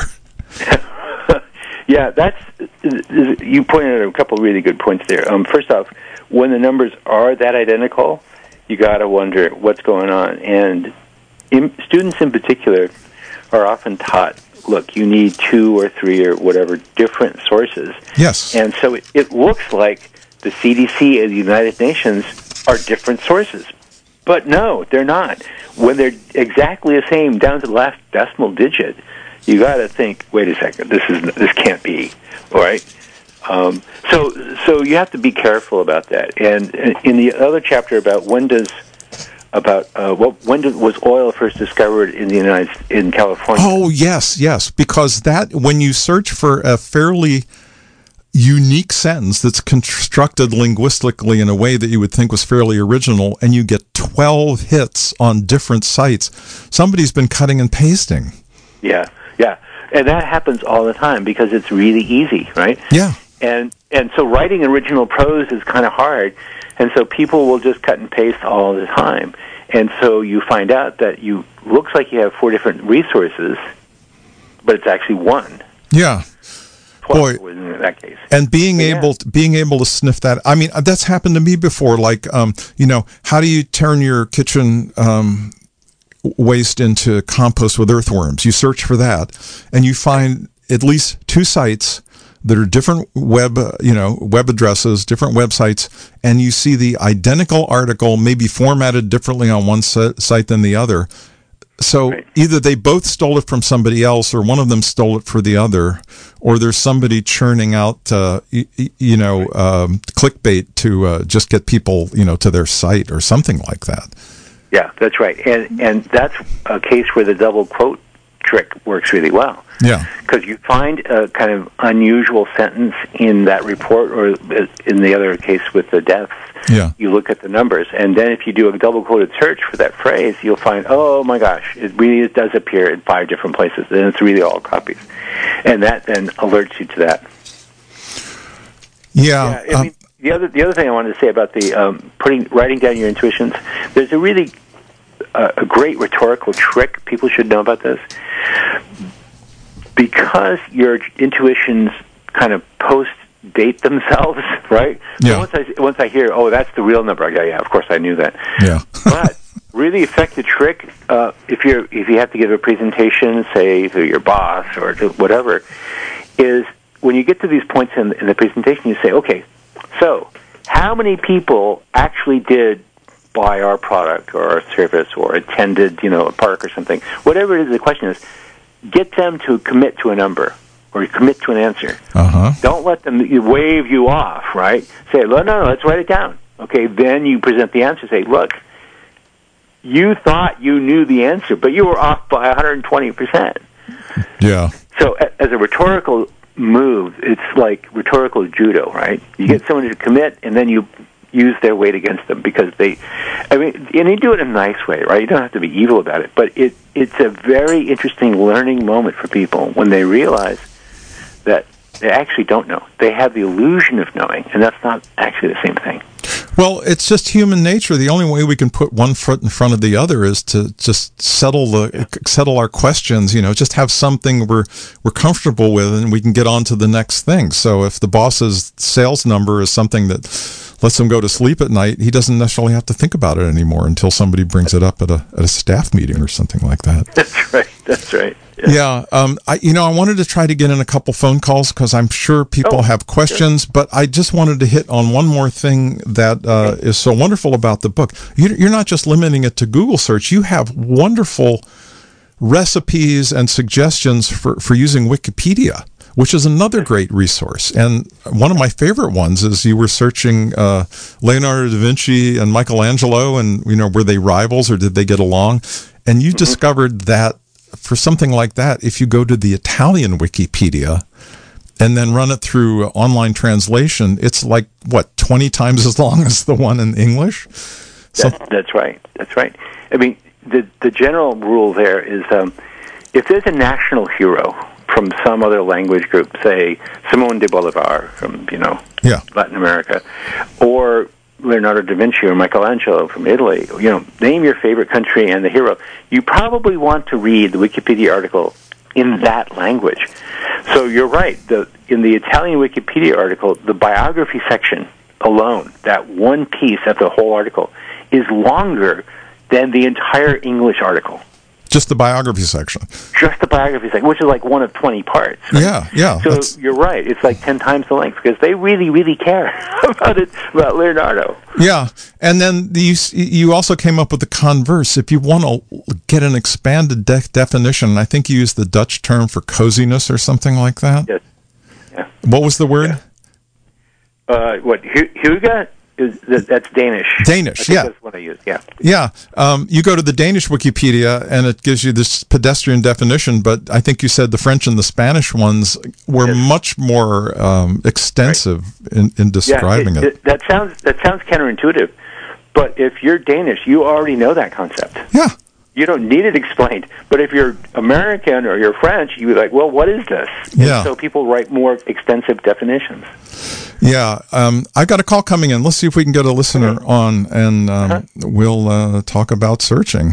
[SPEAKER 3] Yeah, that's, you pointed out a couple of really good points there. Um, first off, when the numbers are that identical, you got to wonder what's going on. And in, students in particular are often taught, look, you need two or three or whatever different sources.
[SPEAKER 2] Yes.
[SPEAKER 3] And so it, it looks like the C D C and the United Nations are different sources. But no, they're not. When they're exactly the same down to the last decimal digit, you got to think, wait a second, this is this can't be, all right? Um, so so you have to be careful about that. And in the other chapter about when does about uh, what when did, was oil first discovered in the United in California?
[SPEAKER 2] Oh yes, yes, because that when you search for a fairly unique sentence that's constructed linguistically in a way that you would think was fairly original, and you get twelve hits on different sites, somebody's been cutting and pasting.
[SPEAKER 3] Yeah, yeah, and that happens all the time because it's really easy, right?
[SPEAKER 2] Yeah,
[SPEAKER 3] and and so writing original prose is kind of hard, and so people will just cut and paste all the time, and so you find out that you looks like you have four different resources, but it's actually one.
[SPEAKER 2] Yeah. Boy,
[SPEAKER 3] in that case.
[SPEAKER 2] And being
[SPEAKER 3] yeah.
[SPEAKER 2] able to, being able to sniff that. I mean, that's happened to me before. Like, um, you know, how do you turn your kitchen um, waste into compost with earthworms? You search for that, and you find at least two sites that are different web, you know, web addresses, different websites, and you see the identical article, maybe formatted differently on one site than the other. So right. either they both stole it from somebody else, or one of them stole it for the other, or there's somebody churning out, uh, you, you know, right. um, clickbait to uh, just get people, you know, to their site or something like that.
[SPEAKER 3] Yeah, that's right, and and that's a case where the double quote trick works really well.
[SPEAKER 2] Yeah,
[SPEAKER 3] because you find a kind of unusual sentence in that report, or in the other case with the deaths.
[SPEAKER 2] Yeah.
[SPEAKER 3] You look at the numbers, and then if you do a double-quoted search for that phrase, you'll find, oh, my gosh, it really does appear in five different places, and it's really all copies. And that then alerts you to that.
[SPEAKER 2] Yeah.
[SPEAKER 3] yeah I mean, um, the other the other thing I wanted to say about the um, putting writing down your intuitions, there's a really uh, a great rhetorical trick. People should know about this. Because your intuitions kind of post date themselves, right?
[SPEAKER 2] Yeah.
[SPEAKER 3] So once I once I hear, oh, that's the real number, I go, yeah, of course I knew that.
[SPEAKER 2] Yeah.
[SPEAKER 3] But really effective trick, uh, if you're if you have to give a presentation, say to your boss or to whatever, is when you get to these points in, in the presentation, you say, okay, so how many people actually did buy our product or our service or attended, you know, a park or something? Whatever it is, the question is, get them to commit to a number or commit to an answer.
[SPEAKER 2] Uh-huh.
[SPEAKER 3] Don't let them wave you off, right? Say, no, no, no, let's write it down. Okay, then you present the answer. Say, look, you thought you knew the answer, but you were off by one hundred twenty percent.
[SPEAKER 2] Yeah.
[SPEAKER 3] So as a rhetorical move, it's like rhetorical judo, right? You get someone to commit, and then you use their weight against them because they, I mean, and you do it in a nice way, right? You don't have to be evil about it, but it it's a very interesting learning moment for people when they realize that they actually don't know. They have the illusion of knowing, and that's not actually the same thing.
[SPEAKER 2] Well, it's just human nature. The only way we can put one foot in front of the other is to just settle the yeah. settle our questions. You know, just have something we're we're comfortable with, and we can get on to the next thing. So, if the boss's sales number is something that lets him go to sleep at night, he doesn't necessarily have to think about it anymore until somebody brings it up at a at a staff meeting or something like that.
[SPEAKER 3] That's right. That's right.
[SPEAKER 2] Yeah. yeah um, I, you know, I wanted to try to get in a couple phone calls because I'm sure people
[SPEAKER 3] oh,
[SPEAKER 2] have questions, sure. but I just wanted to hit on one more thing that uh, okay. is so wonderful about the book. You're not just limiting it to Google search. You have wonderful recipes and suggestions for, for using Wikipedia, which is another great resource. And one of my favorite ones is you were searching uh, Leonardo da Vinci and Michelangelo, and, you know, were they rivals or did they get along? And you mm-hmm. discovered that for something like that, if you go to the Italian Wikipedia, and then run it through online translation, it's like, what, twenty times as long as the one in English? So,
[SPEAKER 3] that's, that's right. That's right. I mean, the the general rule there is um, if there's a national hero from some other language group, say Simone de Bolivar from, you know,
[SPEAKER 2] yeah.
[SPEAKER 3] Latin America, or Leonardo da Vinci or Michelangelo from Italy, you know, name your favorite country and the hero, you probably want to read the Wikipedia article in that language. So you're right. The, in the Italian Wikipedia article, the biography section alone, that one piece of the whole article, is longer than the entire English article.
[SPEAKER 2] Just the biography section.
[SPEAKER 3] Just the biography section, which is like one of twenty parts. Right?
[SPEAKER 2] Yeah, yeah.
[SPEAKER 3] So
[SPEAKER 2] that's...
[SPEAKER 3] you're right. It's like ten times the length because they really, really care about it, about Leonardo.
[SPEAKER 2] Yeah, and then you you also came up with the converse. If you want to get an expanded de- definition, I think you used the Dutch term for coziness or something like that.
[SPEAKER 3] Yes. Yeah.
[SPEAKER 2] What was the word?
[SPEAKER 3] Yeah. Uh, what, hygge? Is that, that's Danish.
[SPEAKER 2] Danish,
[SPEAKER 3] I think
[SPEAKER 2] yeah.
[SPEAKER 3] That's what I use, yeah.
[SPEAKER 2] Yeah. Um, you go to the Danish Wikipedia, and it gives you this pedestrian definition, but I think you said the French and the Spanish ones were
[SPEAKER 3] yes.
[SPEAKER 2] much more um, extensive right. in, in describing
[SPEAKER 3] yeah,
[SPEAKER 2] it,
[SPEAKER 3] it. it. That sounds that sounds counterintuitive, but if you're Danish, you already know that concept.
[SPEAKER 2] Yeah.
[SPEAKER 3] You don't need it explained. But if you're American or you're French, you're like, well, what is this?
[SPEAKER 2] Yeah.
[SPEAKER 3] And so people write more extensive definitions.
[SPEAKER 2] Yeah, um, I got a call coming in. Let's see if we can get a listener on, and um, uh-huh. we'll uh, talk about searching.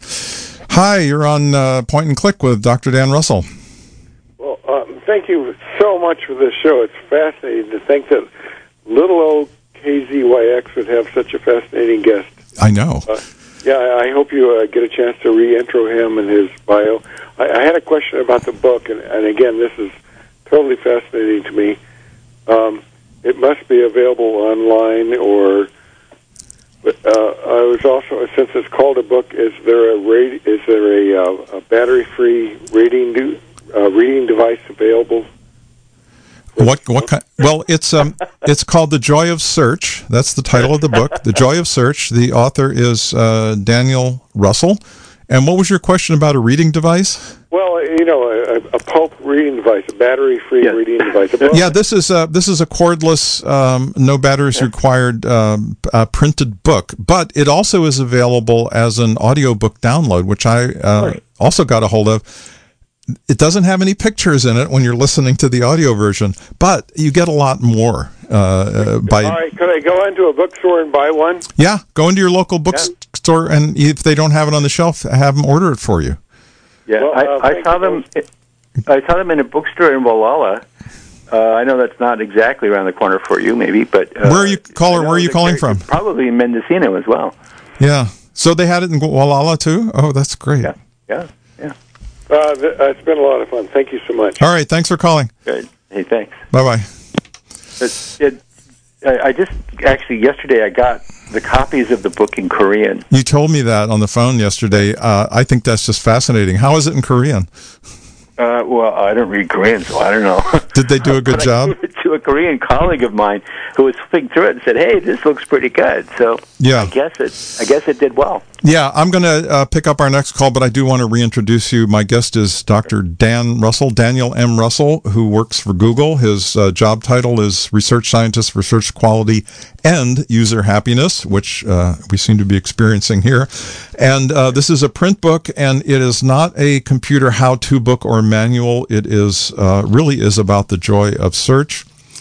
[SPEAKER 2] Hi, you're on uh, Point and Click with Doctor Dan Russell.
[SPEAKER 4] Well, um, thank you so much for this show. It's fascinating to think that little old K Z Y X would have such a fascinating guest.
[SPEAKER 2] I know.
[SPEAKER 4] Uh, yeah, I hope you uh, get a chance to re-intro him and his bio. I, I had a question about the book, and, and again, this is totally fascinating to me. Um, It must be available online, or uh, I was also, since it's called a book, is there a radi- is there a, uh, a battery-free reading do- uh, reading device available?
[SPEAKER 2] What what kind? Well, it's um it's called The Joy of Search. That's the title of the book, The Joy of Search. The author is uh, Daniel Russell. And what was your question about a reading device?
[SPEAKER 4] Well, you know, a, a pulp reading device, a battery-free yes. reading device.
[SPEAKER 2] Yeah, this is a, this is a cordless, um, no batteries yeah. required um, uh, printed book. But it also is available as an audiobook download, which I uh, right. also got a hold of. It doesn't have any pictures in it when you're listening to the audio version, but you get a lot more. Uh, uh, by
[SPEAKER 4] All right, could I go into a bookstore and buy one?
[SPEAKER 2] Yeah, go into your local bookstore, yeah. and if they don't have it on the shelf, have them order it for you.
[SPEAKER 3] Yeah, well, uh, I, I saw them. I saw them in a bookstore in Walla. Uh, I know that's not exactly around the corner for you, maybe, but uh,
[SPEAKER 2] where are you caller? Where are you calling from?
[SPEAKER 3] Probably in Mendocino as well.
[SPEAKER 2] Yeah, so they had it in Walla too. Oh, that's great.
[SPEAKER 3] Yeah, yeah, yeah.
[SPEAKER 4] Uh, th- it's been a lot of fun. Thank you so much.
[SPEAKER 2] All right, thanks for calling.
[SPEAKER 3] Good. Hey, thanks.
[SPEAKER 2] Bye bye.
[SPEAKER 3] It, it, I, I just actually yesterday I got the copies of the book in Korean.
[SPEAKER 2] You told me that on the phone yesterday. Uh, I think that's just fascinating. How is it in Korean?
[SPEAKER 3] Uh, well, I don't read Korean, so I don't know.
[SPEAKER 2] Did they do a good
[SPEAKER 3] but
[SPEAKER 2] job?
[SPEAKER 3] I gave it to a Korean colleague of mine who was flipping through it and said, "Hey, this looks pretty good." So
[SPEAKER 2] yeah.
[SPEAKER 3] I guess it. I guess it did well.
[SPEAKER 2] Yeah, I'm going to uh, pick up our next call, but I do want to reintroduce you. My guest is Doctor Dan Russell, Daniel M. Russell, who works for Google. His uh, job title is Research Scientist for Search Quality and User Happiness, which uh, we seem to be experiencing here. And uh, this is a print book, and it is not a computer how-to book or manual. It is uh, really is about the joy of search.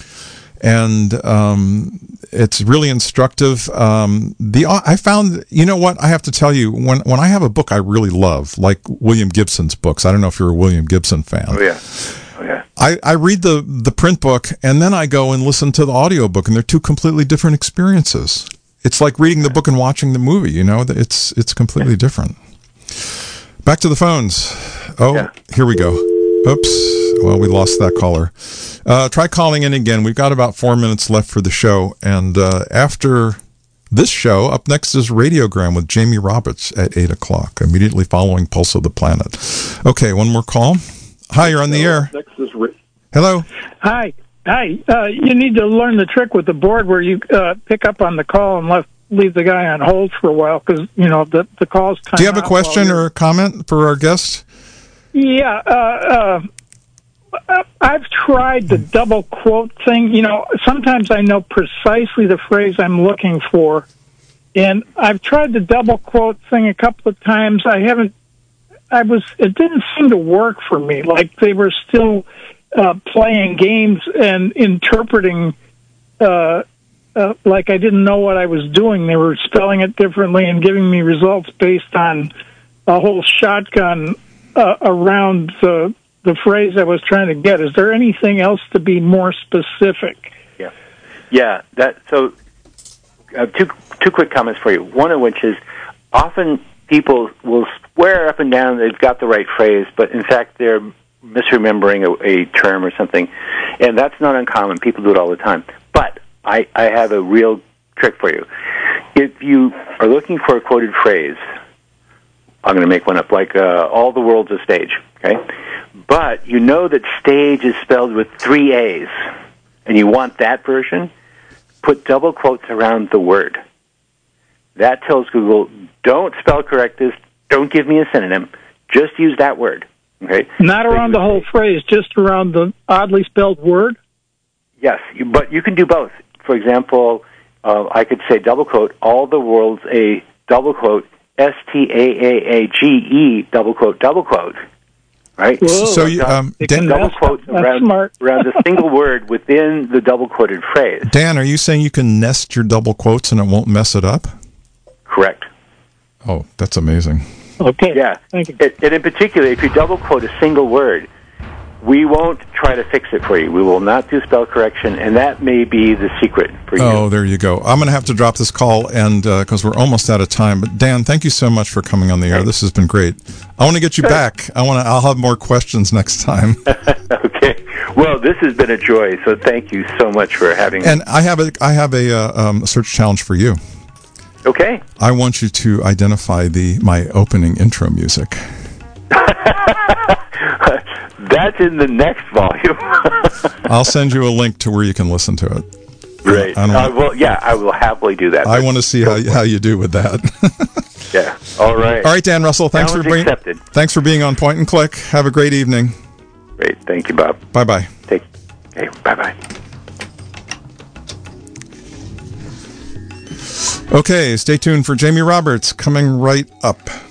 [SPEAKER 2] And um, it's really instructive. Um, the I found, you know what, I have to tell you, when when I have a book I really love, like William Gibson's books, I don't know if you're a William Gibson fan.
[SPEAKER 3] Oh, yeah. Oh, yeah.
[SPEAKER 2] I, I read the, the print book, and then I go and listen to the audiobook, and they're two completely different experiences. It's like reading the book and watching the movie, you know? It's, it's completely different. Back to the phones. Oh, yeah. Here we go. Oops. Well, we lost that caller. Uh, try calling in again. We've got about four minutes left for the show. And uh, after this show, up next is Radiogram with Jamie Roberts at eight o'clock, immediately following Pulse of the Planet. Okay, one more call. Hi, you're on the air.
[SPEAKER 4] Next is Ra-
[SPEAKER 2] Hello.
[SPEAKER 5] Hi. Hi. Uh, you need to learn the trick with the board where you uh, pick up on the call and left, leave the guy on hold for a while because, you know, the, the call's time.
[SPEAKER 2] Do you have a question or a comment for our guest?
[SPEAKER 5] Yeah. Uh, uh, I've tried the double quote thing. You know, sometimes I know precisely the phrase I'm looking for, and I've tried the double quote thing a couple of times. I haven't. I was. It didn't seem to work for me. Like they were still uh, playing games and interpreting. Uh, uh, like I didn't know what I was doing. They were spelling it differently and giving me results based on a whole shotgun uh, around the. the phrase I was trying to get. Is there anything else to be more specific?
[SPEAKER 3] Yeah, yeah. That so. Uh, two two quick comments for you. One of which is, often people will swear up and down they've got the right phrase, but in fact they're misremembering a, a term or something, and that's not uncommon. People do it all the time. But I, I have a real trick for you. If you are looking for a quoted phrase, I'm going to make one up, like uh, all the world's a stage, okay? But you know that stage is spelled with three A's, and you want that version, put double quotes around the word. That tells Google, don't spell correct this, don't give me a synonym, just use that word, okay?
[SPEAKER 5] Not around the whole phrase, just around the oddly spelled word?
[SPEAKER 3] Yes, you, but you can do both. For example, uh, I could say double quote, all the world's a double quote, S T A A A G E double quote, double quote. Right?
[SPEAKER 2] Whoa, so you, um, Dan,
[SPEAKER 3] double quotes around, around a single word within the double quoted phrase.
[SPEAKER 2] Dan, are you saying you can nest your double quotes and it won't mess it up?
[SPEAKER 3] Correct.
[SPEAKER 2] Oh, that's amazing.
[SPEAKER 5] Okay.
[SPEAKER 3] Yeah.
[SPEAKER 5] Thank you.
[SPEAKER 3] It, and in particular, if you double quote a single word, we won't try to fix it for you. We will not do spell correction, and that may be the secret for you.
[SPEAKER 2] Oh, there you go. I'm going to have to drop this call, and because uh, we're almost out of time. But Dan, thank you so much for coming on the air. This has been great. I want to get you back. I want to. I'll have more questions next time.
[SPEAKER 3] Okay. Well, this has been a joy. So thank you so much for having me.
[SPEAKER 2] And I have a. I have a, uh, um, a search challenge for you.
[SPEAKER 3] Okay.
[SPEAKER 2] I want you to identify the my opening intro music.
[SPEAKER 3] That's in the next volume.
[SPEAKER 2] I'll send you a link to where you can listen to it.
[SPEAKER 3] Great. I, I uh, well, yeah, I will happily do that.
[SPEAKER 2] I want to see how how you do with that.
[SPEAKER 3] Yeah. All right.
[SPEAKER 2] All right, Dan Russell. Thanks Challenge for being. Accepted. Thanks for being on Point and Click. Have a great evening.
[SPEAKER 3] Great. Thank you, Bob.
[SPEAKER 2] Bye bye.
[SPEAKER 3] Take. Okay. Bye bye.
[SPEAKER 2] Okay. Stay tuned for Jamie Roberts coming right up.